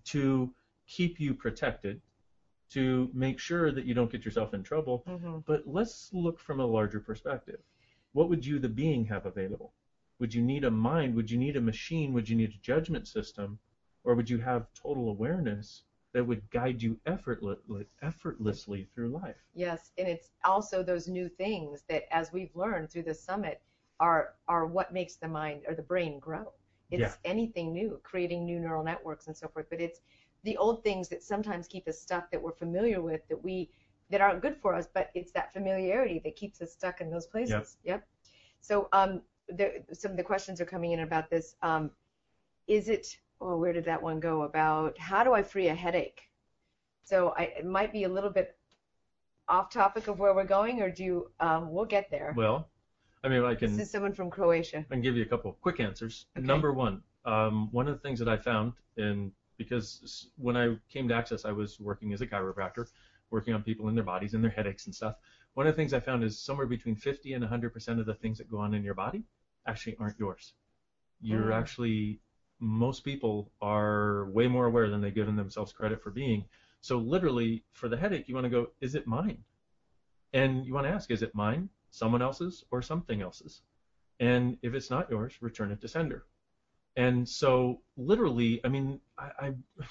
to keep you protected, to make sure that you don't get yourself in trouble. Mm-hmm. But let's look from a larger perspective. What would you, the being, have available? Would you need a mind? Would you need a machine? Would you need a judgment system? Or would you have total awareness that would guide you effortlessly, effortlessly through life? Yes, and it's also those new things that, as we've learned through the summit, are are what makes the mind or the brain grow. It's Yeah. anything new, creating new neural networks and so forth. But it's the old things that sometimes keep us stuck, that we're familiar with, that we that aren't good for us. But it's that familiarity that keeps us stuck in those places. Yep. Yep. So um, the, some of the questions are coming in about this. Um, is it? Oh, where did that one go? About how do I free a headache? So I, it might be a little bit off topic of where we're going, or do you? Um, we'll get there. Well, I mean, I can, This is someone from Croatia. I can give you a couple of quick answers. Okay. Number one, um, one of the things that I found, in because s- when I came to Access, I was working as a chiropractor, working on people and their bodies and their headaches and stuff. One of the things I found is somewhere between fifty and one hundred percent of the things that go on in your body actually aren't yours. You're Mm. actually, most people are way more aware than they give themselves credit for being. So literally, for the headache, you want to go, is it mine? And you want to ask, is it mine, someone else's, or something else's? And if it's not yours, return it to sender. And so literally, I mean, I, I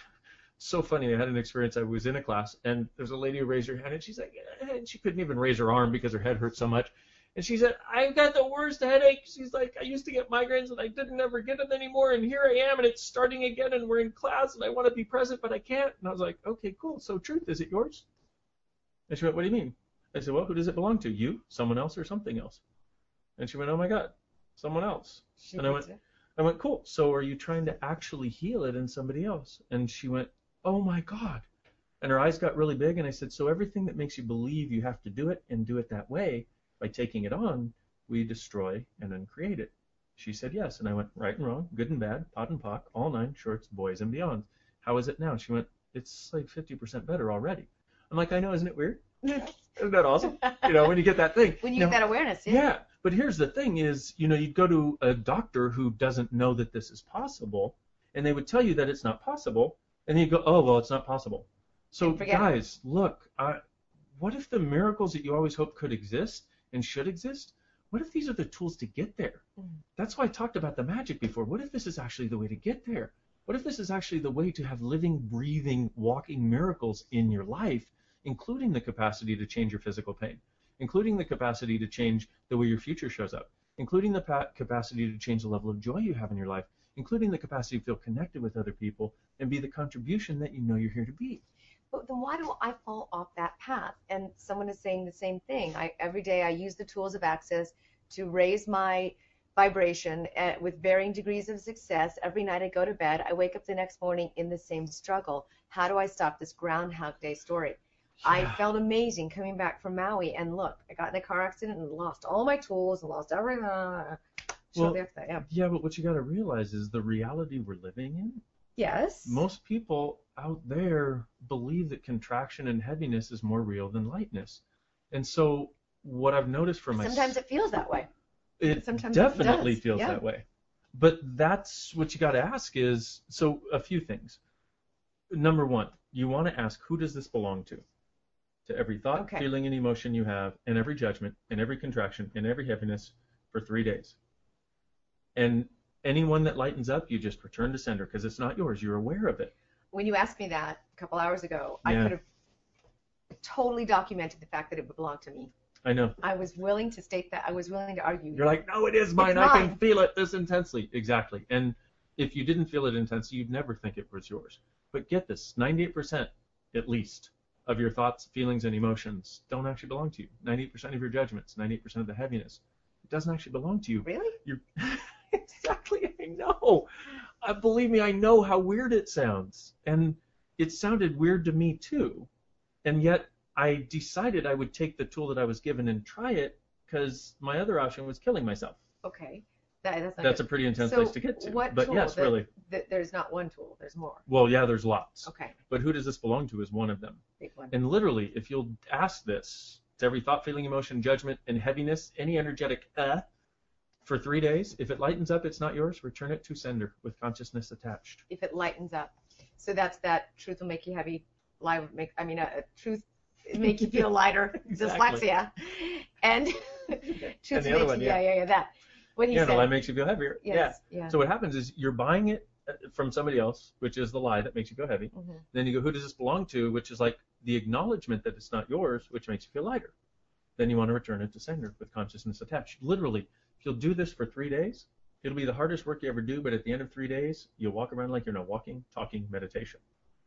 so funny. I had an experience. I was in a class, and there's a lady who raised her hand, and she's like, eh, and she couldn't even raise her arm because her head hurt so much. And she said, I've got the worst headache. She's like, I used to get migraines, and I didn't ever get them anymore, and here I am, and it's starting again, and we're in class, and I want to be present, but I can't. And I was like, okay, cool. So truth, is it yours? And she went, what do you mean? I said, well, who does it belong to? You, someone else, or something else? And she went, oh my God, someone else. She And I gets went, it. I went, cool. So are you trying to actually heal it in somebody else? And she went, oh my God. And her eyes got really big. And I said, so everything that makes you believe you have to do it and do it that way, by taking it on, we destroy and then create it. She said, yes. And I went, right and wrong, good and bad, pot and pock, all nine shorts, boys and beyond. How is it now? She went, it's like fifty percent better already. I'm like, I know, isn't it weird? Isn't that awesome? You know, when you get that thing. When you Now, get that awareness, yeah. yeah, but here's the thing is, you know, you'd go to a doctor who doesn't know that this is possible, and they would tell you that it's not possible, and you go, oh, well, it's not possible. So, And forget it. guys, look, I, what if the miracles that you always hope could exist and should exist, what if these are the tools to get there? Mm. That's why I talked about the magic before. What if this is actually the way to get there? What if this is actually the way to have living, breathing, walking miracles in your life, including the capacity to change your physical pain, including the capacity to change the way your future shows up, including the pa- capacity to change the level of joy you have in your life, including the capacity to feel connected with other people and be the contribution that you know you're here to be. But then why do I fall off that path? And someone is saying the same thing. I, every day I use the tools of Access to raise my vibration uh, with varying degrees of success. Every night I go to bed, I wake up the next morning in the same struggle. How do I stop this Groundhog Day story? I Yeah. felt amazing coming back from Maui, and look, I got in a car accident and lost all my tools and lost everything. Uh, Well, shortly after that, yeah. Yeah, but what you got to realize is the reality we're living in. Yes. Most people out there believe that contraction and heaviness is more real than lightness. And so what I've noticed for myself, Sometimes it feels that way. it sometimes it definitely does, feels yeah. that way. But that's what you got to ask is, so a few things. Number one, you want to ask, who does this belong to? To every thought, Okay. feeling, and emotion you have, and every judgment, and every contraction, and every heaviness for three days. And anyone that lightens up, you just return to sender because it's not yours. You're aware of it. When you asked me that a couple hours ago, I Yeah. could have totally documented the fact that it would belong to me. I know. I was willing to state that. I was willing to argue. You're like, no, it is mine. It's I can mine. feel it this intensely. Exactly. And if you didn't feel it intensely, you'd never think it was yours. But get this, ninety-eight percent at least, of your thoughts, feelings, and emotions don't actually belong to you. ninety percent of your judgments, ninety percent of the heaviness, it doesn't actually belong to you. Really? You're exactly. I know. Uh, believe me, I know how weird it sounds, and it sounded weird to me too. And yet, I decided I would take the tool that I was given and try it because my other option was killing myself. Okay. That, that's not That's good. a pretty intense So place to get to. what But tool? yes, That- really. that there's not one tool. There's more. Well, yeah, there's lots. Okay. But who does this belong to is one of them. Big one. And literally, if you'll ask this to every thought, feeling, emotion, judgment, and heaviness, any energetic uh, for three days, if it lightens up, it's not yours, return it to sender with consciousness attached. If it lightens up. So that's that truth will make you heavy. Lie would make, I mean, uh, truth make you feel lighter. Exactly. Dyslexia. And truth And the makes other one, you, yeah. yeah, yeah, yeah, that. What he Yeah, said. the lie makes you feel heavier. Yes, yeah. Yeah. So what happens is you're buying it from somebody else, which is the lie that makes you feel heavy. Mhm. Then you go, who does this belong to? Which is like the acknowledgement that it's not yours, which makes you feel lighter. Then you want to return it to sender with consciousness attached. Literally, if you'll do this for three days, it'll be the hardest work you ever do, but at the end of three days, you'll walk around like you're in a walking, talking meditation.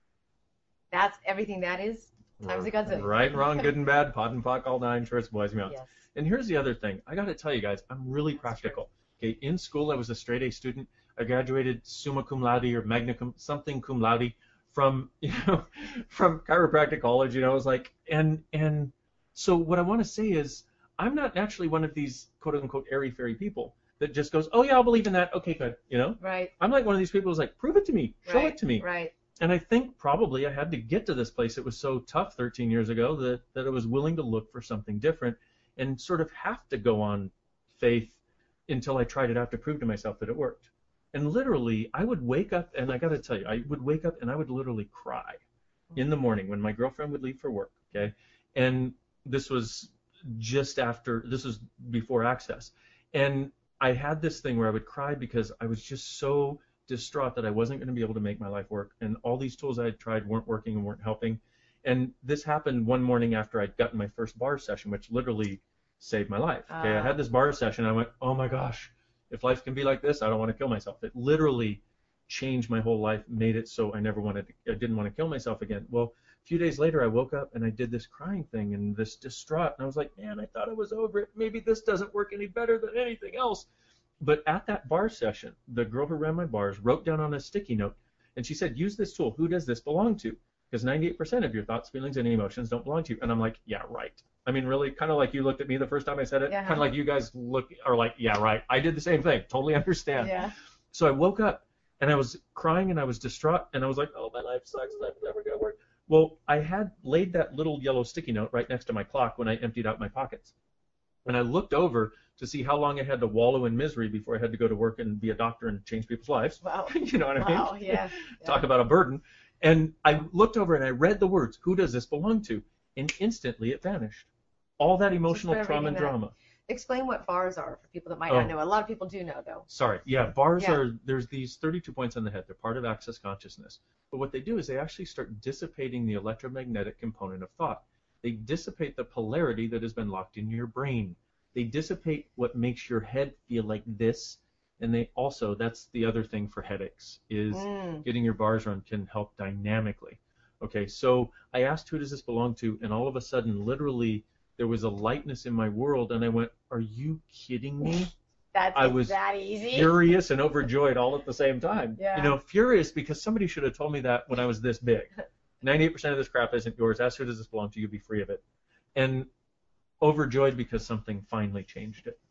That's everything that is. Times a dozen. Right, wrong, good and bad, pot and pock, all nine, shorts, boys, and mounts. Yes. And here's the other thing. I got to tell you guys, I'm really That's practical. Okay, in school, I was a straight A student. I graduated summa cum laude or magna cum something cum laude from, you know, from chiropractic college. You know, I was like, and and so what I want to say is, I'm not naturally one of these quote unquote airy fairy people that just goes, oh yeah, I'll believe in that. Okay, good. You know, Right. I'm like one of these people who's like, prove it to me, show Right. it to me. Right. And I think probably I had to get to this place. It was so tough thirteen years ago that, that I was willing to look for something different and sort of have to go on faith until I tried it out to prove to myself that it worked. And literally, I would wake up, and I got to tell you, I would wake up and I would literally cry in the morning when my girlfriend would leave for work, okay? And this was just after, this was before Access. And I had this thing where I would cry because I was just so distraught that I wasn't going to be able to make my life work, and all these tools I had tried weren't working and weren't helping. And this happened one morning after I'd gotten my first bar session, which literally saved my life. Okay, I Ah. had this bar session. I went, oh my gosh, if life can be like this, I don't want to kill myself. It literally changed my whole life, made it so I never wanted to, I didn't want to kill myself again. Well, a few days later, I woke up and I did this crying thing and this distraught, and I was like, man, I thought I was over it. Maybe this doesn't work any better than anything else. But at that bar session, the girl who ran my bars wrote down on a sticky note, and she said, use this tool. Who does this belong to? Because ninety-eight percent of your thoughts, feelings, and emotions don't belong to you. And I'm like, yeah, right. I mean, really, kind of like you looked at me the first time I said it, Yeah. kind of like you guys look are like, yeah, right. I did the same thing. Totally understand. Yeah. So I woke up, and I was crying, and I was distraught, and I was like, oh, my life sucks. Life's never going to work. Well, I had laid that little yellow sticky note right next to my clock when I emptied out my pockets. And I looked over to see how long I had to wallow in misery before I had to go to work and be a doctor and change people's lives. Wow. You know what I mean? Wow. Yeah. Talk about a burden. And I looked over and I read the words, who does this belong to? And instantly it vanished. All that emotional put trauma and everything drama. Explain what bars are for people that might Oh. not know. A lot of people do know, though. Sorry. Yeah, bars Yeah. are, there's these thirty-two points on the head. They're part of access consciousness. But what they do is they actually start dissipating the electromagnetic component of thought. They dissipate the polarity that has been locked in your brain. They dissipate what makes your head feel like this. And they also, that's the other thing for headaches, is Mm. getting your bars run can help dynamically. Okay, so I asked who does this belong to, and all of a sudden, literally, there was a lightness in my world, and I went, are you kidding me? That's I was that easy. Furious and overjoyed all at the same time. Yeah. You know, furious because somebody should have told me that when I was this big. ninety-eight percent of this crap isn't yours. Ask who does this belong to, you be free of it. And overjoyed because something finally changed it.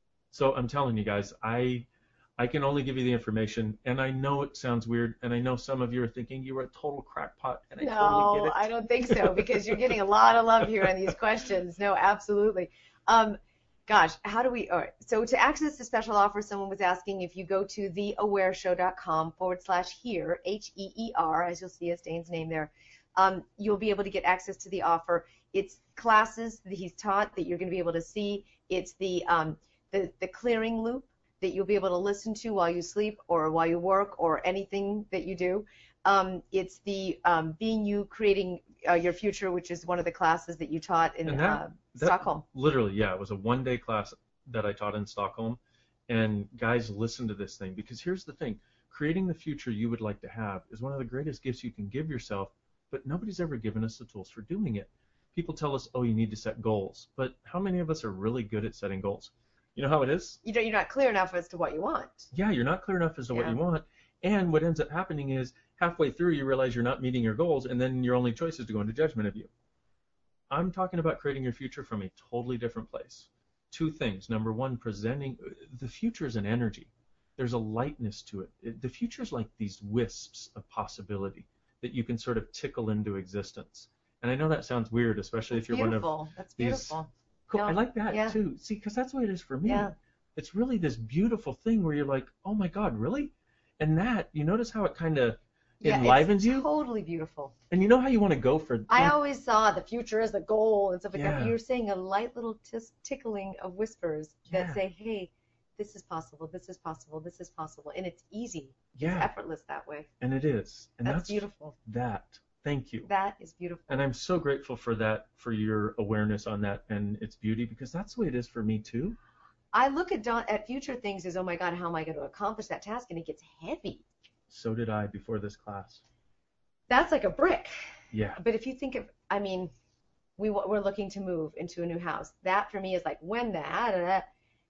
So I'm telling you guys, I I can only give you the information, and I know it sounds weird, and I know some of you are thinking you were a total crackpot, and I totally No, get it. I don't think so, because you're getting a lot of love here on these questions. No, absolutely. Um, gosh, how do we, all right. So to access the special offer, someone was asking if you go to theawareshow.com forward slash here, H E E R, as you'll see as Dane's name there, um, you'll be able to get access to the offer. It's classes that he's taught that you're going to be able to see. It's the, um, the, the clearing loop that you'll be able to listen to while you sleep or while you work or anything that you do. Um, it's the um, Being You, Creating uh, Your Future, which is one of the classes that you taught in And that- uh, that- Stockholm. Literally, yeah, it was a one-day class that I taught in Stockholm, and guys, listen to this thing, because here's the thing. Creating the future you would like to have is one of the greatest gifts you can give yourself, but nobody's ever given us the tools for doing it. People tell us, oh, you need to set goals, but how many of us are really good at setting goals? You know how it is? You don't, you're not clear enough as to what you want. Yeah, you're not clear enough as to Yeah. what you want, and what ends up happening is halfway through you realize you're not meeting your goals, and then your only choice is to go into judgment of you. I'm talking about creating your future from a totally different place. Two things. Number one, presenting the future is an energy. There's a lightness to it. it the future is like these wisps of possibility that you can sort of tickle into existence. And I know that sounds weird, especially That's if you're beautiful. one of That's these. beautiful. Cool. Yeah. I like that Yeah. too. See, because that's the way it is for me. Yeah. It's really this beautiful thing where you're like, oh my God, really? And that, you notice how it kind of Yeah, enlivens it's you? totally beautiful. And you know how you want to go for. I like, always saw the future as the goal and stuff like that. Yeah. But you're saying a light little tis- tickling of whispers Yeah. that say, hey, this is possible, this is possible, this is possible. And it's easy. yeah, It's effortless that way. and it is. And That's, that's, beautiful. that. Thank you. That is beautiful. And I'm so grateful for that, for your awareness on that and its beauty, because that's the way it is for me too. I look at dawn, at future things as, oh my God, how am I going to accomplish that task? And it gets heavy. So did I before this class. That's like a brick. Yeah. But if you think of, I mean, we, we're looking to move into a new house. That for me is like, when that,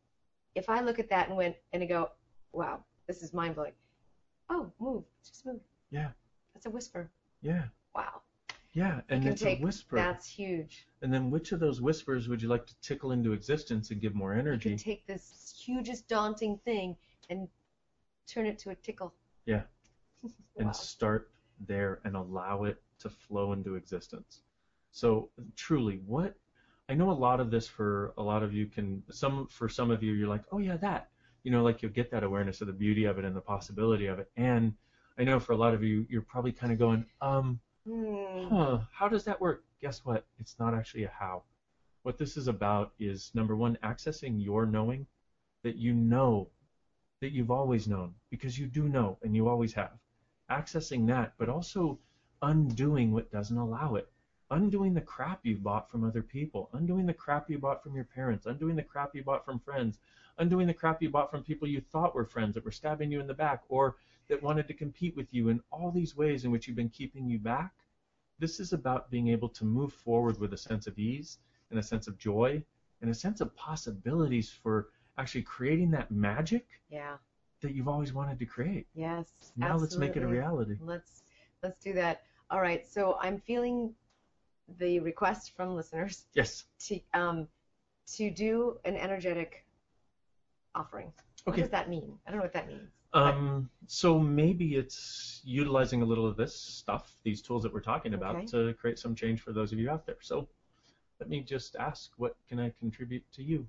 if I look at that and went, and I go, wow, this is mind blowing. Oh, move, just move. Yeah. That's a whisper. Yeah. Wow. Yeah. And You can it's take, a whisper. That's huge. And then which of those whispers would you like to tickle into existence and give more You energy? can take this hugest daunting thing and turn it to a tickle. Yeah. Wow. And start there and allow it to flow into existence. So truly, what I know a lot of this for a lot of you can some for some of you you're like, oh yeah, that. You know, like you'll get that awareness of the beauty of it and the possibility of it. And I know for a lot of you, you're probably kind of going, um, Hmm. huh, how does that work? Guess what? It's not actually a how. What this is about is, number one, accessing your knowing that you know that you've always known, because you do know and you always have. Accessing that, but also undoing what doesn't allow it. Undoing the crap you bought from other people. Undoing the crap you bought from your parents. Undoing the crap you bought from friends. Undoing the crap you bought from people you thought were friends that were stabbing you in the back or that wanted to compete with you in all these ways in which you've been keeping you back. This is about being able to move forward with a sense of ease and a sense of joy and a sense of possibilities for actually creating that magic Yeah. that you've always wanted to create. Yes. Now let's make it a absolutely. reality. Let's let's do that. All right. So I'm feeling the request from listeners Yes. to um to do an energetic offering. What Okay. does that mean? I don't know what that means. Um, so maybe it's utilizing a little of this stuff, these tools that we're talking about, Okay. to create some change for those of you out there. So let me just ask, what can I contribute to you?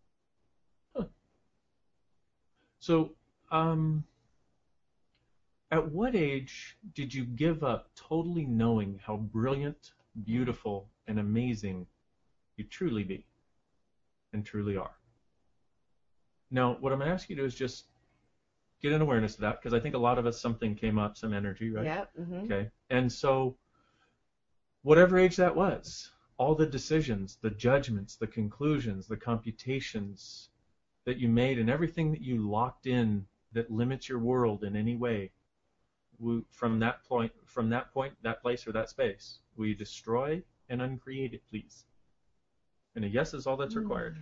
Huh. So, um, at what age did you give up totally knowing how brilliant, beautiful, and amazing you truly be and truly are? Now, what I'm going to ask you to do is just get an awareness of that, because I think a lot of us, something came up, some energy, right? Yeah. Mm-hmm. Okay. And so, whatever age that was, all the decisions, the judgments, the conclusions, the computations that you made, and everything that you locked in that limits your world in any way, we, from that point, from that point, that place, or that space, will you destroy and uncreate it, please? And a yes is all that's required.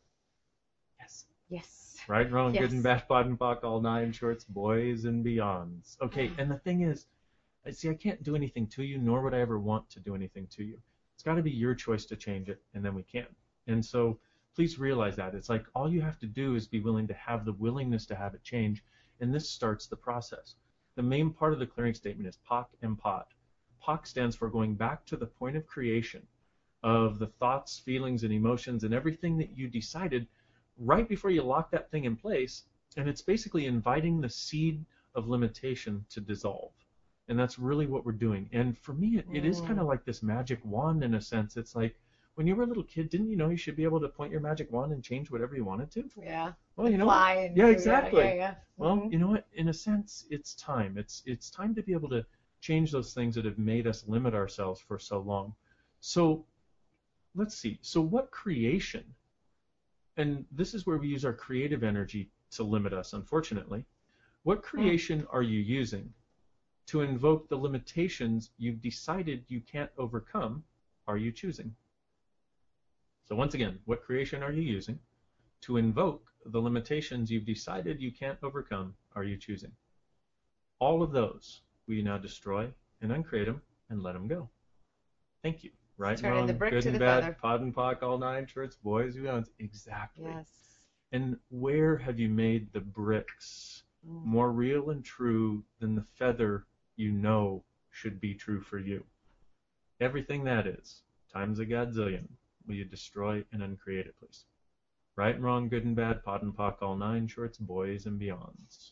Yes. Yes. Right, wrong, Yes. good and bad, pod and pock, all nine shorts, boys and beyonds. Okay, and the thing is, I see, I can't do anything to you, nor would I ever want to do anything to you. It's got to be your choice to change it, and then we can. And so please realize that. It's like all you have to do is be willing to have the willingness to have it change, and this starts the process. The main part of the clearing statement is P O C and P O D. P O C stands for going back to the point of creation of the thoughts, feelings, and emotions, and everything that you decided right before you lock that thing in place, and it's basically inviting the seed of limitation to dissolve. And that's really what we're doing. And for me, it, it is kind of like this magic wand in a sense. It's like, when you were a little kid, didn't you know you should be able to point your magic wand and change whatever you wanted to? Yeah. Well, you know Fly what? and Yeah, do- exactly. Yeah, yeah, yeah. Well, Mhm. you know what? In a sense, it's time. It's it's time to be able to change those things that have made us limit ourselves for so long. So let's see. So what creation, and this is where we use our creative energy to limit us, unfortunately. What creation are you using To invoke the limitations you've decided you can't overcome, are you choosing? So once again, what creation are you using? To invoke the limitations you've decided you can't overcome, are you choosing? All of those, will you now destroy and uncreate them and let them go? Thank you. Right, Turning wrong, the brick good to and the bad, feather. pod and pock, all nine shorts, boys and beyonds. Exactly. Yes. And where have you made the bricks Mm. more real and true than the feather you know should be true for you? Everything that is, times a godzillion, will you destroy and uncreate it, please? Right and wrong, good and bad, pod and pock, all nine shorts, boys and beyonds.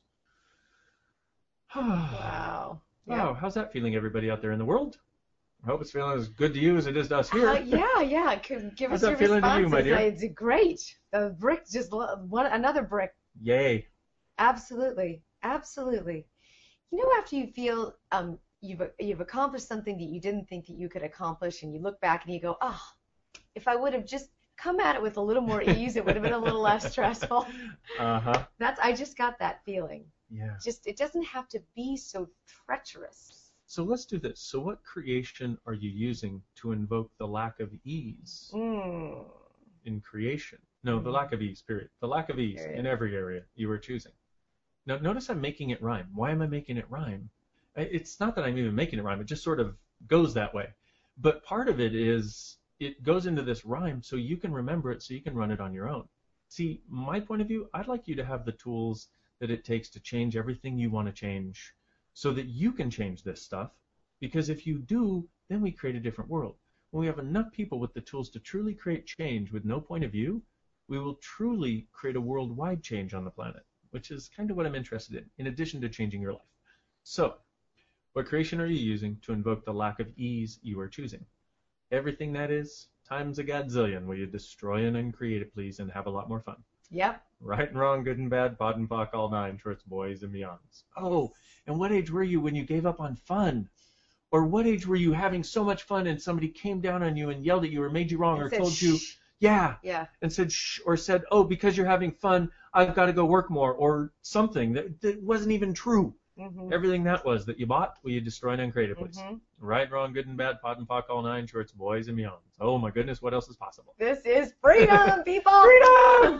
Wow. Wow, how's that feeling, everybody out there in the world? I hope it's feeling as good to you as it is to us here. Uh, yeah, yeah. Give How's us that your feeling to responses. you, my dear? Uh, It's great. The brick just lo- one another brick. Yay. Absolutely, absolutely. You know, after you feel um you've you've accomplished something that you didn't think that you could accomplish, and you look back and you go, oh, if I would have just come at it with a little more ease, it would have been a little less stressful. Uh-huh. That's I just got that feeling. Yeah. Just it doesn't have to be so treacherous. So let's do this. So what creation are you using to invoke the lack of ease Mm. in creation? No, the lack of ease, period. The lack of ease Period. in every area you are choosing. Now, notice I'm making it rhyme. Why am I making it rhyme? I- It's not that I'm even making it rhyme. It just sort of goes that way. But part of it is it goes into this rhyme so you can remember it so you can run it on your own. See, my point of view, I'd like you to have the tools that it takes to change everything you want to change so that you can change this stuff. Because if you do, then we create a different world. When we have enough people with the tools to truly create change with no point of view, we will truly create a worldwide change on the planet, which is kind of what I'm interested in, in addition to changing your life. So, what creation are you using to invoke the lack of ease you are choosing? Everything that is, times a godzillion. Will you destroy and uncreate it, please, and have a lot more fun? Yep. Right and wrong, good and bad, pod and pock, all nine, shorts, boys and beyonds. Oh, and what age were you when you gave up on fun? Or what age were you having so much fun and somebody came down on you and yelled at you or made you wrong And or said, told you, "Shh." yeah, Yeah. and said shh, or said, oh, because you're having fun, I've got to go work more, or something that, that wasn't even true. Mm-hmm. Everything that was that you bought, will you destroy and uncreate it, please? Mm-hmm. Right, wrong, good and bad, pod and pock, all nine, shorts, boys and beyonds. Oh my goodness, what else is possible? This is freedom, people. Freedom!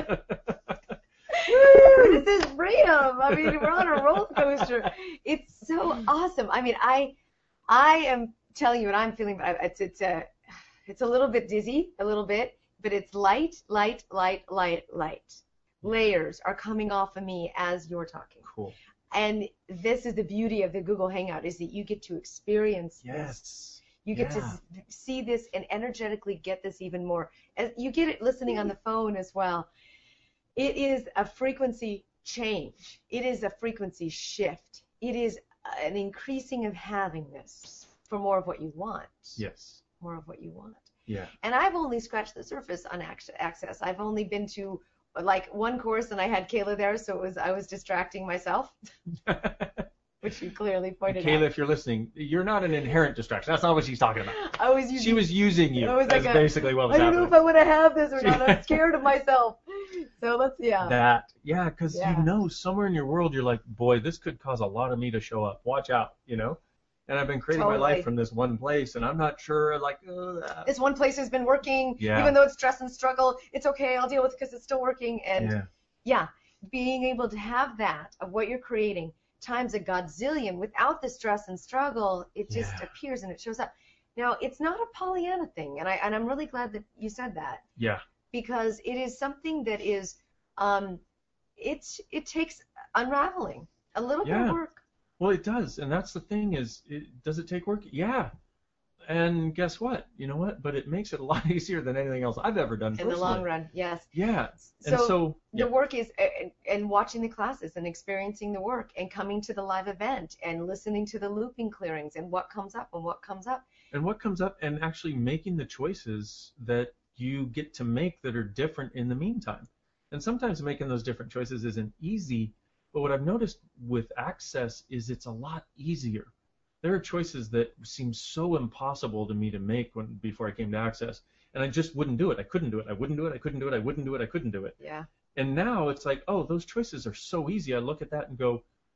Woo, this is freedom. I mean, we're on a roller coaster. It's so awesome. I mean, I, I am telling you what I'm feeling. But it's it's a, it's a little bit dizzy, a little bit, but it's light, light, light, light, light. Layers are coming off of me as you're talking. Cool. And this is the beauty of the Google Hangout, is that you get to experience this. Yes. You get Yeah. to s- see this and energetically get this even more. As you get it listening on the phone as well. It is a frequency change. It is a frequency shift. It is an increasing of having this for more of what you want. Yes. More of what you want. Yeah. And I've only scratched the surface on Ac- Access. I've only been to like one course, and I had Kayla there, so it was I was distracting myself, which you clearly pointed Kayla, out. if you're listening, you're not an inherent distraction. That's not what she's talking about. I was using, She was using you. I was That's like a- basically what was I don't know happening. if I want to have this or not. I'm scared of myself. So let's, yeah. That, yeah, because Yeah. you know somewhere in your world you're like, boy, this could cause a lot of me to show up. Watch out, you know. And I've been creating my Totally. life from this one place, and I'm not sure, like, uh, This one place has been working, Yeah. even though it's stress and struggle. It's okay. I'll deal with it because it's still working. And yeah, yeah, being able to have that of what you're creating times a godzillion without the stress and struggle, it just Yeah. appears and it shows up. Now, it's not a Pollyanna thing, and I and I'm really glad that you said that, yeah, because it is something that is, um, it's it takes unraveling, a little bit Yeah. of work. well, it does, and that's the thing is, it, does it take work? Yeah, and guess what? You know what? But it makes it a lot easier than anything else I've ever done In the personally. long run, yes. Yeah, So, and so, yeah. the work is, and, and watching the classes and experiencing the work and coming to the live event and listening to the looping clearings and what comes up and what comes up. and what comes up, and actually making the choices that you get to make that are different in the meantime. And sometimes making those different choices isn't easy, but what I've noticed with Access is it's a lot easier. There are choices that seem so impossible to me to make when before I came to Access, and I just wouldn't do it. I couldn't do it. I wouldn't do it. I couldn't do it. I wouldn't do it. I couldn't do it. Yeah. And now it's like, oh, those choices are so easy. I look at that and go,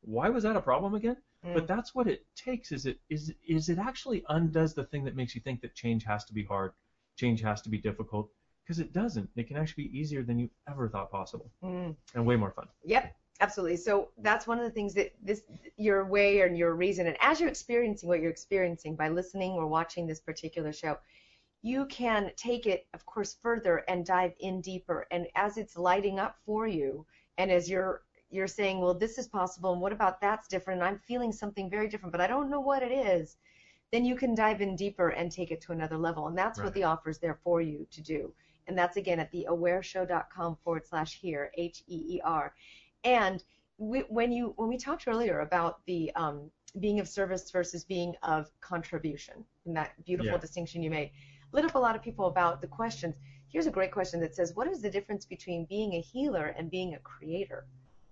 Why was that a problem again? Mm. But that's what it takes. Is it is is it actually undoes the thing that makes you think that change has to be hard, change has to be difficult, because it doesn't. It can actually be easier than you ever thought possible, Mm. and way more fun. Yep, absolutely. So that's one of the things that this your way and your reason, and as you're experiencing what you're experiencing by listening or watching this particular show, you can take it, of course, further and dive in deeper. And as it's lighting up for you, and as you're you're saying, well, this is possible, and what about that's different, and I'm feeling something very different, but I don't know what it is, then you can dive in deeper and take it to another level. And that's Right. what the offer is there for you to do. And that's, again, at the awareshow.com forward slash here, H E E R. And we, when you when we talked earlier about the um, being of service versus being of contribution, and that beautiful Yeah. distinction you made, lit up a lot of people about the questions. Here's a great question that says, what is the difference between being a healer and being a creator?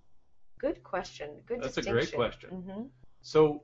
Good question. Good That's a distinction. great question. Mm-hmm. So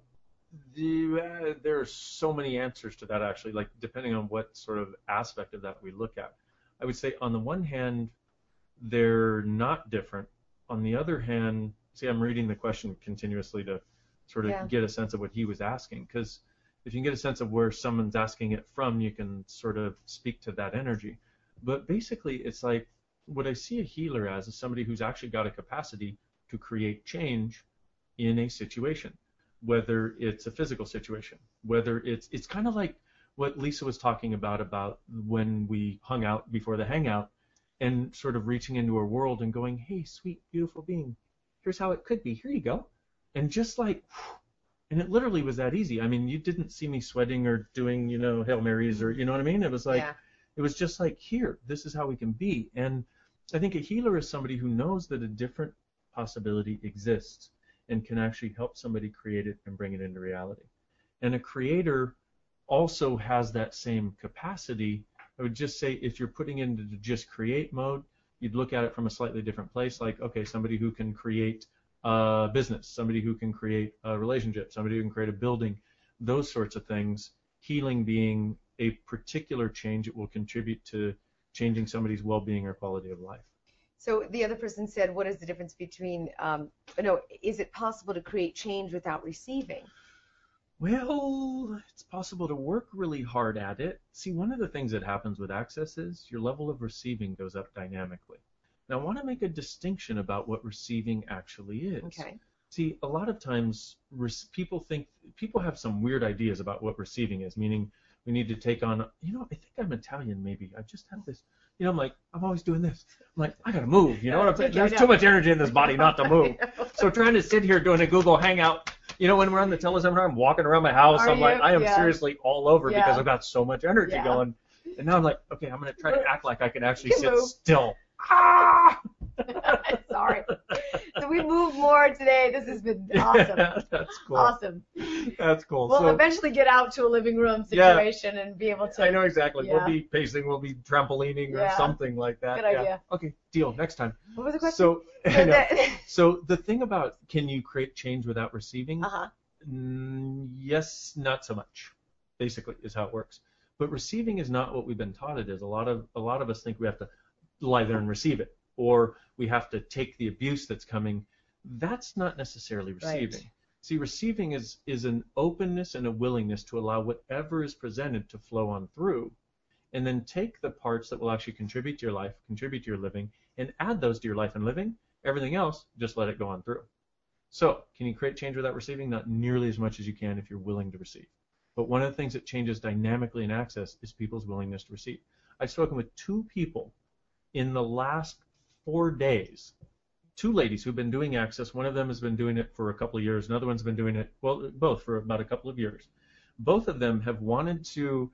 the, uh, there are so many answers to that, actually, like depending on what sort of aspect of that we look at. I would say on the one hand, they're not different. On the other hand, see, I'm reading the question continuously to sort of Yeah. get a sense of what he was asking, because if you can get a sense of where someone's asking it from, you can sort of speak to that energy. But basically, it's like what I see a healer as is somebody who's actually got a capacity to create change in a situation, whether it's a physical situation, whether it's it's kind of like what Lisa was talking about about when we hung out before the hangout, and sort of reaching into her world and going, hey, sweet, beautiful being, here's how it could be. Here you go. And just like, and it literally was that easy. I mean, you didn't see me sweating or doing, you know, Hail Marys or, you know what I mean? It was like, Yeah. it was just like, here, this is how we can be. And I think a healer is somebody who knows that a different possibility exists and can actually help somebody create it and bring it into reality. And a creator also has that same capacity. I would just say if you're putting into the just create mode, you'd look at it from a slightly different place, like, okay, somebody who can create a business, somebody who can create a relationship, somebody who can create a building, those sorts of things, healing being a particular change that will contribute to changing somebody's well-being or quality of life. So the other person said, what is the difference between, um, no, is it possible to create change without receiving? Well, it's possible to work really hard at it. See, one of the things that happens with Access is your level of receiving goes up dynamically. Now, I want to make a distinction about what receiving actually is. Okay. See, a lot of times re- people think, people have some weird ideas about what receiving is, meaning we need to take on, you know, I think I'm Italian maybe. I just have this, you know, I'm like, I'm always doing this. I'm like, I got to move, you know what I'm saying? There's too much energy in this body not to move. So trying to sit here doing a Google Hangout, you know, when we're on the teleseminar, I'm walking around my house. Are I'm like, you? I am Yeah. seriously all over Yeah. because I've got so much energy Yeah. going. And now I'm like, okay, I'm going to try to act like I can actually You sit move. still. Ah! Sorry. So we moved more today. This has been awesome. That's cool. Awesome. That's cool. We'll so, eventually get out to a living room Yeah. situation and be able to. I know exactly. Yeah. We'll be pacing, we'll be trampolining or Yeah. something like that. Good yeah. idea. Okay, deal. Next time. What was the question? So, So I know. that- So the thing about can you create change without receiving? uh-huh. Mm, yes, not so much. Basically, is how it works. But receiving is not what we've been taught it is. A lot of a lot of us think we have to lie there and receive it, or we have to take the abuse that's coming. That's not necessarily receiving. Right. See, receiving is is an openness and a willingness to allow whatever is presented to flow on through, and then take the parts that will actually contribute to your life, contribute to your living, and add those to your life and living. Everything else, just let it go on through. So, can you create change without receiving? Not nearly as much as you can if you're willing to receive. But one of the things that changes dynamically in Access is people's willingness to receive. I've spoken with two people in the last four days, two ladies who've been doing Access. One of them has been doing it for a couple of years. Another one's been doing it, well, both for about a couple of years. Both of them have wanted to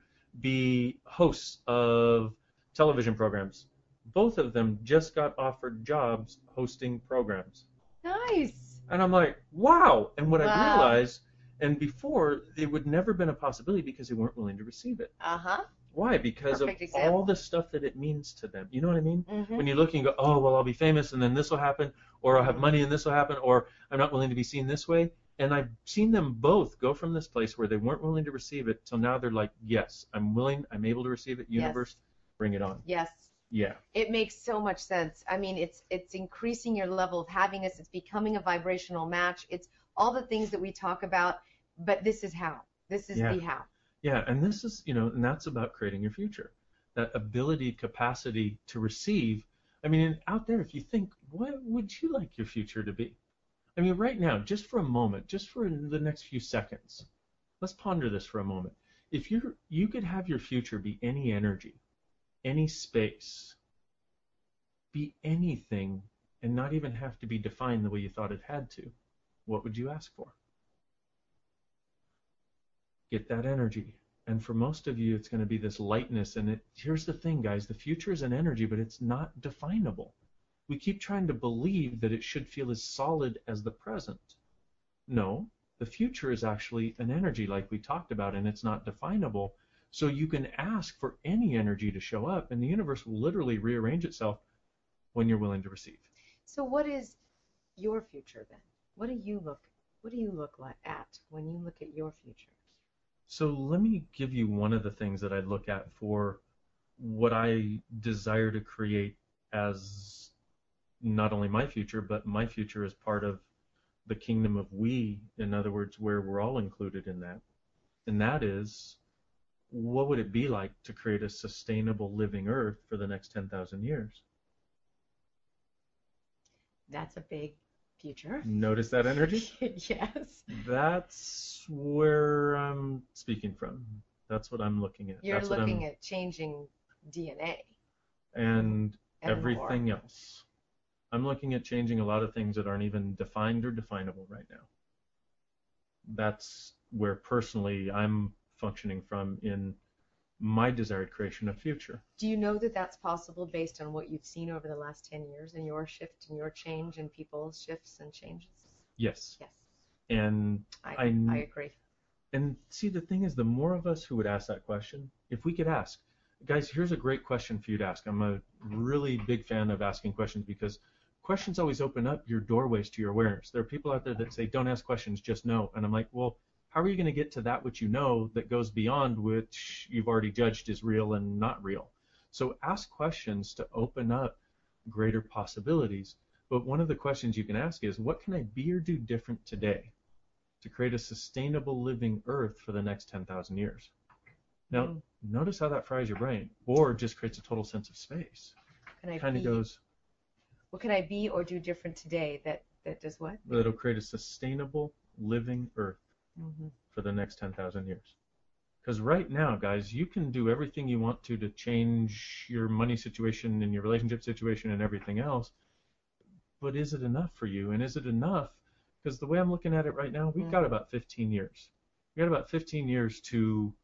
be hosts of television programs. Both of them just got offered jobs hosting programs. Nice. And I'm like, wow. And what I Wow. realized, and before, it would never been a possibility because they weren't willing to receive it. Uh-huh. Why? Because Perfect of example. all the stuff that it means to them. You know what I mean? Mm-hmm. When you look and go, oh, well, I'll be famous and then this will happen, or I'll have Mhm. money and this will happen, or I'm not willing to be seen this way. And I've seen them both go from this place where they weren't willing to receive it till now they're like, yes, I'm willing, I'm able to receive it. Universe, bring it on. Yes. Yeah. It makes so much sense. I mean, it's it's increasing your level of happiness. It's becoming a vibrational match. It's all the things that we talk about, but this is how. This is Yeah. the how. Yeah, and this is, you know, and that's about creating your future. That ability, capacity to receive. I mean, out there, if you think, what would you like your future to be? I mean, right now, just for a moment, just for the next few seconds, let's ponder this for a moment. If you're, you could have your future be any energy, any space, be anything, and not even have to be defined the way you thought it had to, what would you ask for? Get that energy. And for most of you, it's going to be this lightness. And it, here's the thing, guys, the future is an energy, but it's not definable. We keep trying to believe that it should feel as solid as the present. No, the future is actually an energy like we talked about, and it's not definable. So you can ask for any energy to show up, and the universe will literally rearrange itself when you're willing to receive. So what is your future then? What do you look what do you look like at when you look at your future? So let me give you one of the things that I look at for what I desire to create as not only my future, but my future as part of the kingdom of we, in other words, where we're all included in that. And that is, what would it be like to create a sustainable living earth for the next ten thousand years? That's a big future. Notice that energy? Yes. That's where I'm speaking from. That's what I'm looking at. You're That's what looking I'm, at changing D N A. and, and everything more. else. I'm looking at changing a lot of things that aren't even defined or definable right now. That's where personally I'm functioning from in my desired creation of future. Do you know that that's possible based on what you've seen over the last ten years and your shift and your change and people's shifts and changes? Yes. Yes. And I, I, I agree. and see, the thing is, the more of us who would ask that question, if we could ask, guys, here's a great question for you to ask. I'm a really big fan of asking questions because questions always open up your doorways to your awareness. There are people out there that say, don't ask questions, just know. And I'm like, well, how are you going to get to that which you know that goes beyond which you've already judged is real and not real? So ask questions to open up greater possibilities. But one of the questions you can ask is, what can I be or do different today to create a sustainable living earth for the next ten thousand years? Now, mm. notice how that fries your brain, or just creates a total sense of space. Can I kind of be, goes, what can I be or do different today that, that does what? That'll create a sustainable living earth mm-hmm. for the next ten thousand years. Because right now, guys, you can do everything you want to to change your money situation and your relationship situation and everything else, but is it enough for you? And is it enough? Because the way I'm looking at it right now, we've mm-hmm. got about fifteen years. We've got about fifteen years to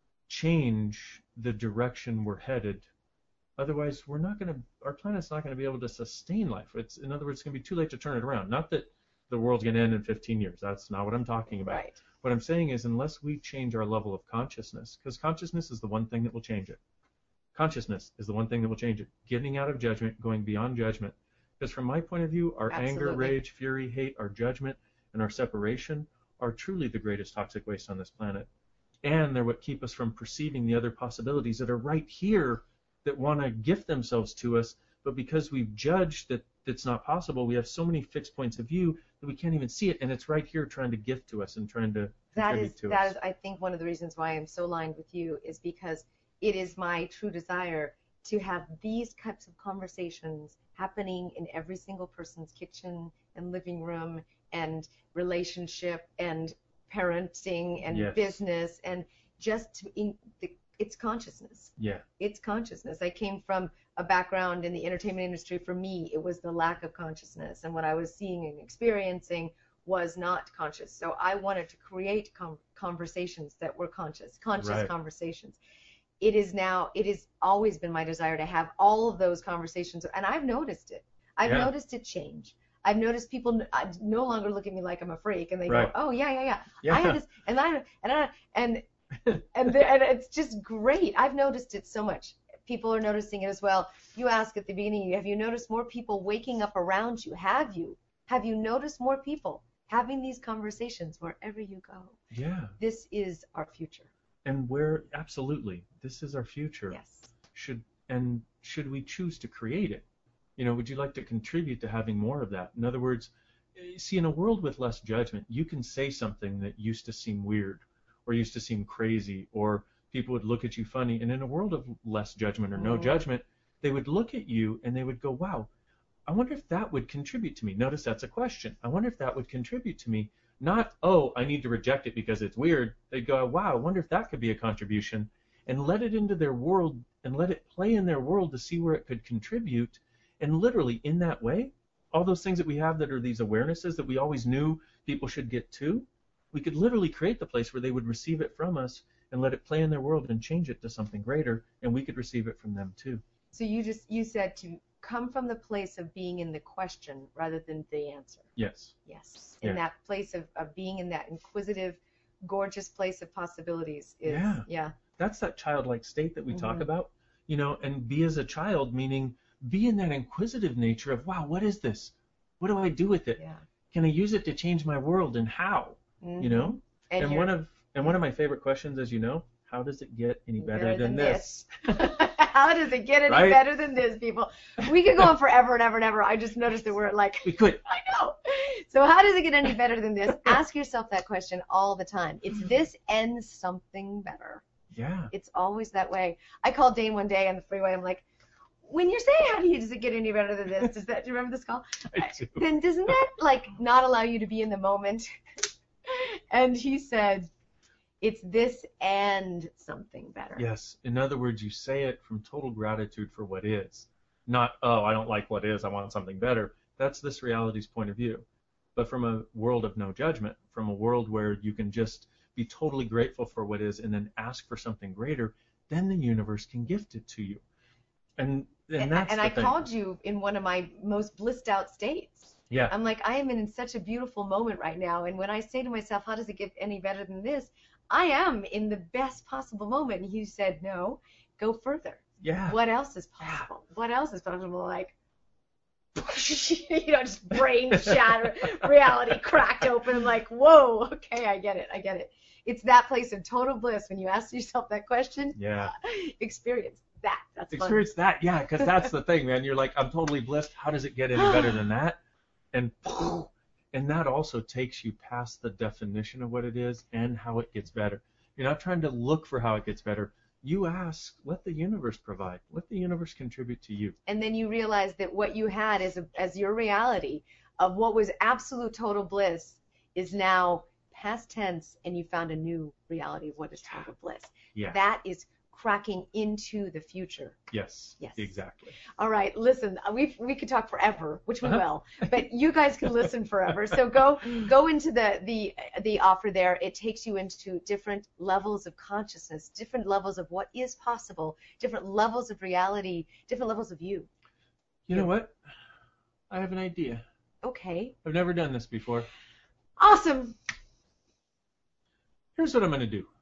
change the direction we're headed. Otherwise, we're not going to, our planet's not going to be able to sustain life. It's, in other words, it's going to be too late to turn it around. Not that the world's going to end in fifteen years. That's not what I'm talking about. Right. What I'm saying is, unless we change our level of consciousness, because consciousness is the one thing that will change it. Consciousness is the one thing that will change it. Getting out of judgment, going beyond judgment. Because from my point of view, our Absolutely. anger, rage, fury, hate, our judgment, and our separation are truly the greatest toxic waste on this planet. And they're what keep us from perceiving the other possibilities that are right here that want to gift themselves to us, but because we've judged that it's not possible, we have so many fixed points of view that we can't even see it, and it's right here trying to gift to us and trying to that contribute is to that us. is I think one of the reasons why I'm so aligned with you is because it is my true desire to have these types of conversations happening in every single person's kitchen and living room and relationship and parenting and Yes. business, and just to in the it's consciousness. Yeah. It's consciousness. I came from a background in the entertainment industry. For me, it was the lack of consciousness, and what I was seeing and experiencing was not conscious. So I wanted to create com- conversations that were conscious, conscious Right. conversations. It is now, it has always been my desire to have all of those conversations, and I've noticed it. I've Yeah. noticed it change. I've noticed people n- I- no longer look at me like I'm a freak, and they Right. go, "Oh yeah, yeah, yeah, Yeah. I had this," and I and I and and, the, and it's just great. I've noticed it so much. People are noticing it as well. You asked at the beginning, have you noticed more people waking up around you? Have you? Have you noticed more people having these conversations wherever you go? Yeah. This is our future. And where, absolutely, this is our future. Yes. Should And should we choose to create it? You know, would you like to contribute to having more of that? In other words, see, in a world with less judgment, you can say something that used to seem weird or used to seem crazy, or people would look at you funny. And in a world of less judgment or no Mm. judgment, they would look at you and they would go, wow, I wonder if that would contribute to me. Notice that's a question. I wonder if that would contribute to me. Not, oh, I need to reject it because it's weird. They'd go, wow, I wonder if that could be a contribution, and let it into their world and let it play in their world to see where it could contribute. And literally in that way, all those things that we have that are these awarenesses that we always knew people should get to, we could literally create the place where they would receive it from us and let it play in their world and change it to something greater, and we could receive it from them too. So you just you said to come from the place of being in the question rather than the answer. Yes. Yes. In Yeah. that place of, of being in that inquisitive, gorgeous place of possibilities is Yeah. yeah. That's that childlike state that we talk Mhm. about, you know, and be as a child, meaning be in that inquisitive nature of, wow, what is this? What do I do with it? Yeah. Can I use it to change my world, and how? Mhm. You know? And, And you're one of and one of my favorite questions, as you know, how does it get any better, than, this? How does it get any Right? better than this, people? We could go on forever and ever and ever. I just noticed that we're like, We could. I know. So how does it get any better than this? Ask yourself that question all the time. It's this and something better. Yeah. It's always that way. I called Dane one day on the freeway. I'm like, when you're saying how do you, does it get any better than this? Does that, do you remember this call? I do. Then doesn't that like not allow you to be in the moment? And he said, it's this and something better. Yes. In other words, you say it from total gratitude for what is. Not, oh, I don't like what is, I want something better. That's this reality's point of view. But from a world of no judgment, from a world where you can just be totally grateful for what is and then ask for something greater, then the universe can gift it to you. And and, And, that's and the I thing. called you in one of my most blissed out states. Yeah. I'm like, I am in such a beautiful moment right now. And when I say to myself, how does it get any better than this? I am in the best possible moment. And you said, no, go further. Yeah. What else is possible? What else is possible? Like, you know, just brain shatter, reality cracked open. I'm like, whoa, okay, I get it, I get it. It's that place of total bliss when you ask yourself that question. Yeah. Experience that. That's fun. Experience that, yeah, because that's the thing, man. You're like, I'm totally blessed. How does it get any better than that? And and that also takes you past the definition of what it is and how it gets better. You're not trying to look for how it gets better. You ask, let the universe provide. Let the universe contribute to you. And then you realize that what you had as a, as your reality of what was absolute total bliss is now past tense, and you found a new reality of what is total bliss. Yeah. That is cracking into the future. Yes. Yes. Exactly. All right, listen, we we could talk forever, which we Uh-huh. will, but you guys can listen forever. So go go into the the the offer there. It takes you into different levels of consciousness, different levels of what is possible, different levels of reality, different levels of you. You know what? I have an idea. Okay, I've never done this before. awesome. Here's what I'm going to do.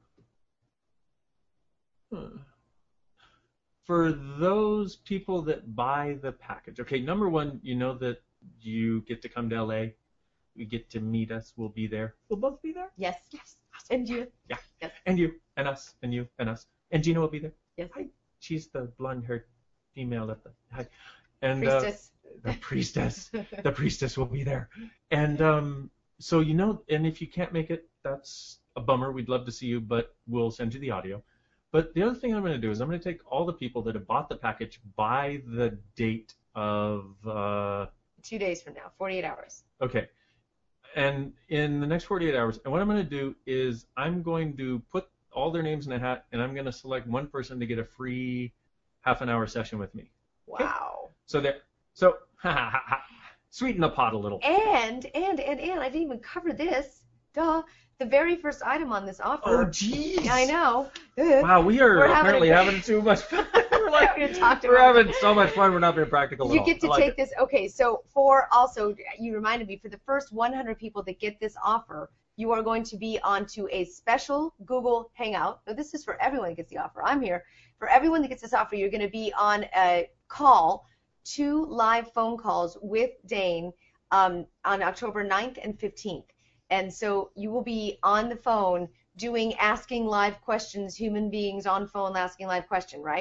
Huh. For those people that buy the package, okay, number one, you know that you get to come to L A. You get to meet us. We'll be there. We'll both be there. Yes, yes, and you. Yeah. Yes. And you, and us, and you, and us. And Gina will be there. Yes. Hi. She's the blonde-haired female at the hi. And uh, Priestess. the priestess. The priestess will be there. And um, so you know, and if you can't make it, that's a bummer. We'd love to see you, but we'll send you the audio. But the other thing I'm going to do is I'm going to take all the people that have bought the package by the date of uh, Two days from now, forty-eight hours. okay. And in the next forty-eight hours, and what I'm going to do is I'm going to put all their names in a hat, and I'm going to select one person to get a free half an hour session with me. Wow. So there, so ha ha ha ha, sweeten the pot a little. And and and and I didn't even cover this. Duh. The very first item on this offer. Oh, jeez. I know. Wow, we are We're having apparently a- having too much fun. We're, like, We talked we're about having so much fun. We're not being practical at You all. get to I like take it. this. Okay, so for also, you reminded me, for the first one hundred people that get this offer, you are going to be onto a special Google Hangout. Now, this is for everyone that gets the offer. I'm here. For everyone that gets this offer, you're going to be on a call, two live phone calls with Dane um, on October ninth and fifteenth. And so you will be on the phone doing asking live questions, human beings on phone asking live question, right?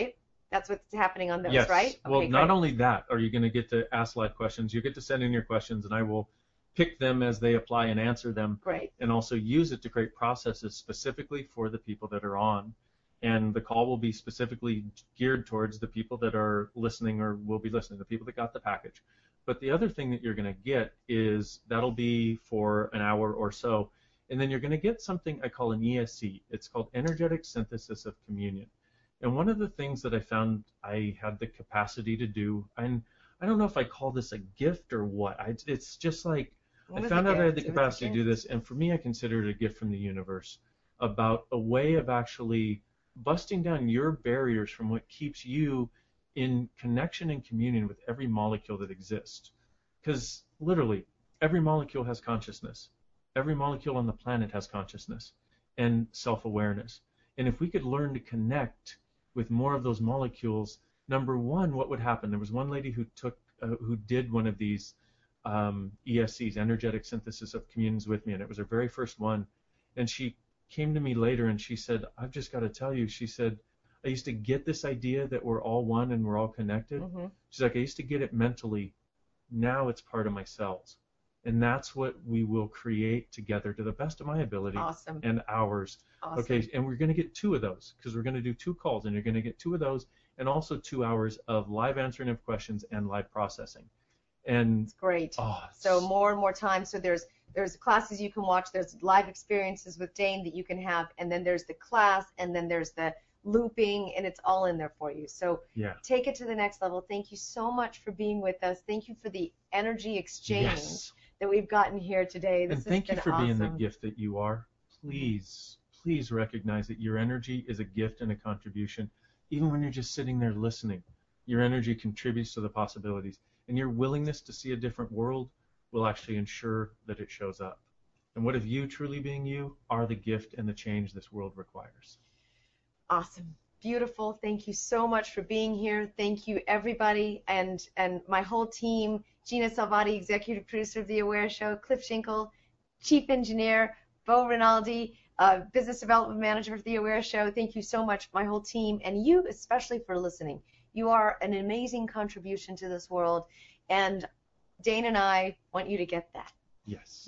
That's what's happening on those, yes. right? Okay, well, not great. only that are you going to get to ask live questions, you get to send in your questions, and I will pick them as they apply and answer them. Great. And also use it to create processes specifically for the people that are on. And the call will be specifically geared towards the people that are listening or will be listening, the people that got the package. But the other thing that you're going to get is that'll be for an hour or so. And then you're going to get something I call an E S C. It's called Energetic Synthesis of Communion. And one of the things that I found I had the capacity to do, and I don't know if I call this a gift or what. I, it's just like I found out I had the capacity to do this, and for me, I consider it a gift from the universe about a way of actually busting down your barriers from what keeps you in connection and communion with every molecule that exists. Because literally, every molecule has consciousness. Every molecule on the planet has consciousness and self-awareness. And if we could learn to connect with more of those molecules, number one, what would happen? There was one lady who took, uh, who did one of these um, E S Cs, Energetic Synthesis of Communions, with me, and it was her very first one. And she came to me later and she said, I've just got to tell you, she said, I used to get this idea that we're all one and we're all connected. Mm-hmm. She's like, I used to get it mentally. Now it's part of my cells. And that's what we will create together to the best of my ability. Awesome. And ours. Awesome. Okay, and we're going to get two of those because we're going to do two calls, and you're going to get two of those and also two hours of live answering of questions and live processing. And it's great. Oh, it's... So more and more time. So there's there's classes you can watch. There's live experiences with Dane that you can have, and then there's the class, and then there's the looping, and it's all in there for you. So yeah. Take it to the next level. Thank you so much for being with us. Thank you for the energy exchange yes. that we've gotten here today. This and thank has you been for awesome. being the gift that you are. Please, please recognize that your energy is a gift and a contribution. Even when you're just sitting there listening, your energy contributes to the possibilities. And your willingness to see a different world will actually ensure that it shows up. And what if you, truly being you, are the gift and the change this world requires? Awesome. Beautiful. Thank you so much for being here. Thank you, everybody, and and my whole team, Gina Salvati, executive producer of The Aware Show, Cliff Schinkel, chief engineer, Bo Rinaldi, uh, business development manager for The Aware Show. Thank you so much, my whole team, and you especially for listening. You are an amazing contribution to this world, and Dane and I want you to get that. Yes.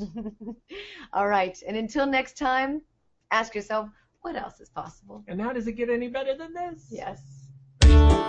All right, and until next time, ask yourself, what else is possible? And how does it get any better than this? Yes.